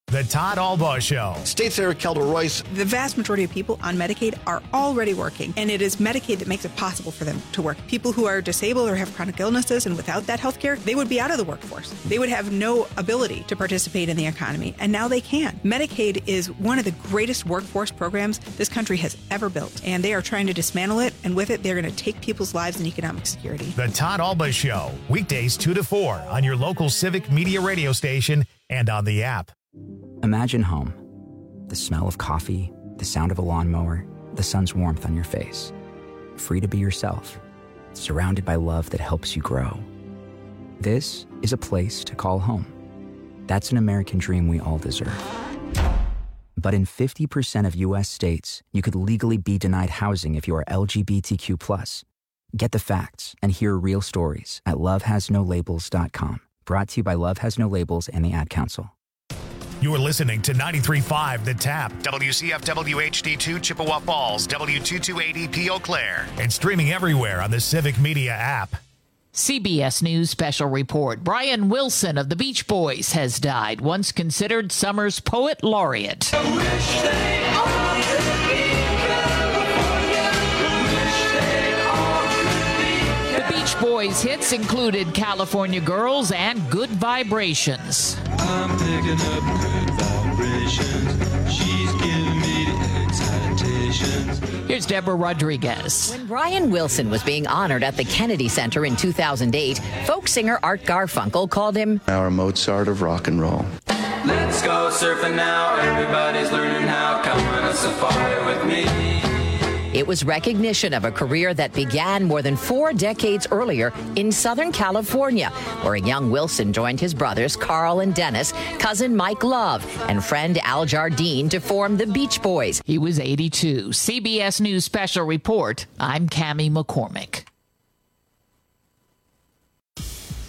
The Todd Albaugh Show. State Senator Kelda Royce. The vast majority of people on Medicaid are already working, and it is Medicaid that makes it possible for them to work. People who are disabled or have chronic illnesses and without that health care, they would be out of the workforce. They would have no ability to participate in the economy, and now they can. Medicaid is one of the greatest workforce programs this country has ever built, and they are trying to dismantle it, and with it, they're going to take people's lives and economic security. The Todd Albaugh Show, weekdays two to four on your local Civic Media radio station and on the app. Imagine home. The smell of coffee, the sound of a lawnmower, the sun's warmth on your face. Free to be yourself, surrounded by love that helps you grow. This is a place to call home. That's an American dream we all deserve. But in fifty percent of U S states, you could legally be denied housing if you are L G B T Q plus. Get the facts and hear real stories at love has no labels dot com. Brought to you by Love Has No Labels and the Ad Council. You're listening to ninety-three point five The Tap, W C F W H D two Chippewa Falls, W two two eight E P Eau Claire, and streaming everywhere on the Civic Media app. C B S News special report. Brian Wilson of the Beach Boys has died, once considered summer's poet laureate. I wish they all could be California. The Beach Boys' hits included California Girls and Good Vibrations. I'm picking up good vibrations. She's giving me the excitations. Here's Deborah Rodriguez. When Brian Wilson was being honored at the Kennedy Center in two thousand eight, folk singer Art Garfunkel called him our Mozart of rock and roll. Let's go surfing now. Everybody's learning how. Come on a safari with me. It was recognition of a career that began more than four decades earlier in Southern California, where a young Wilson joined his brothers Carl and Dennis, cousin Mike Love, and friend Al Jardine to form the Beach Boys. He was eighty-two. C B S News special report. I'm Cammie McCormick.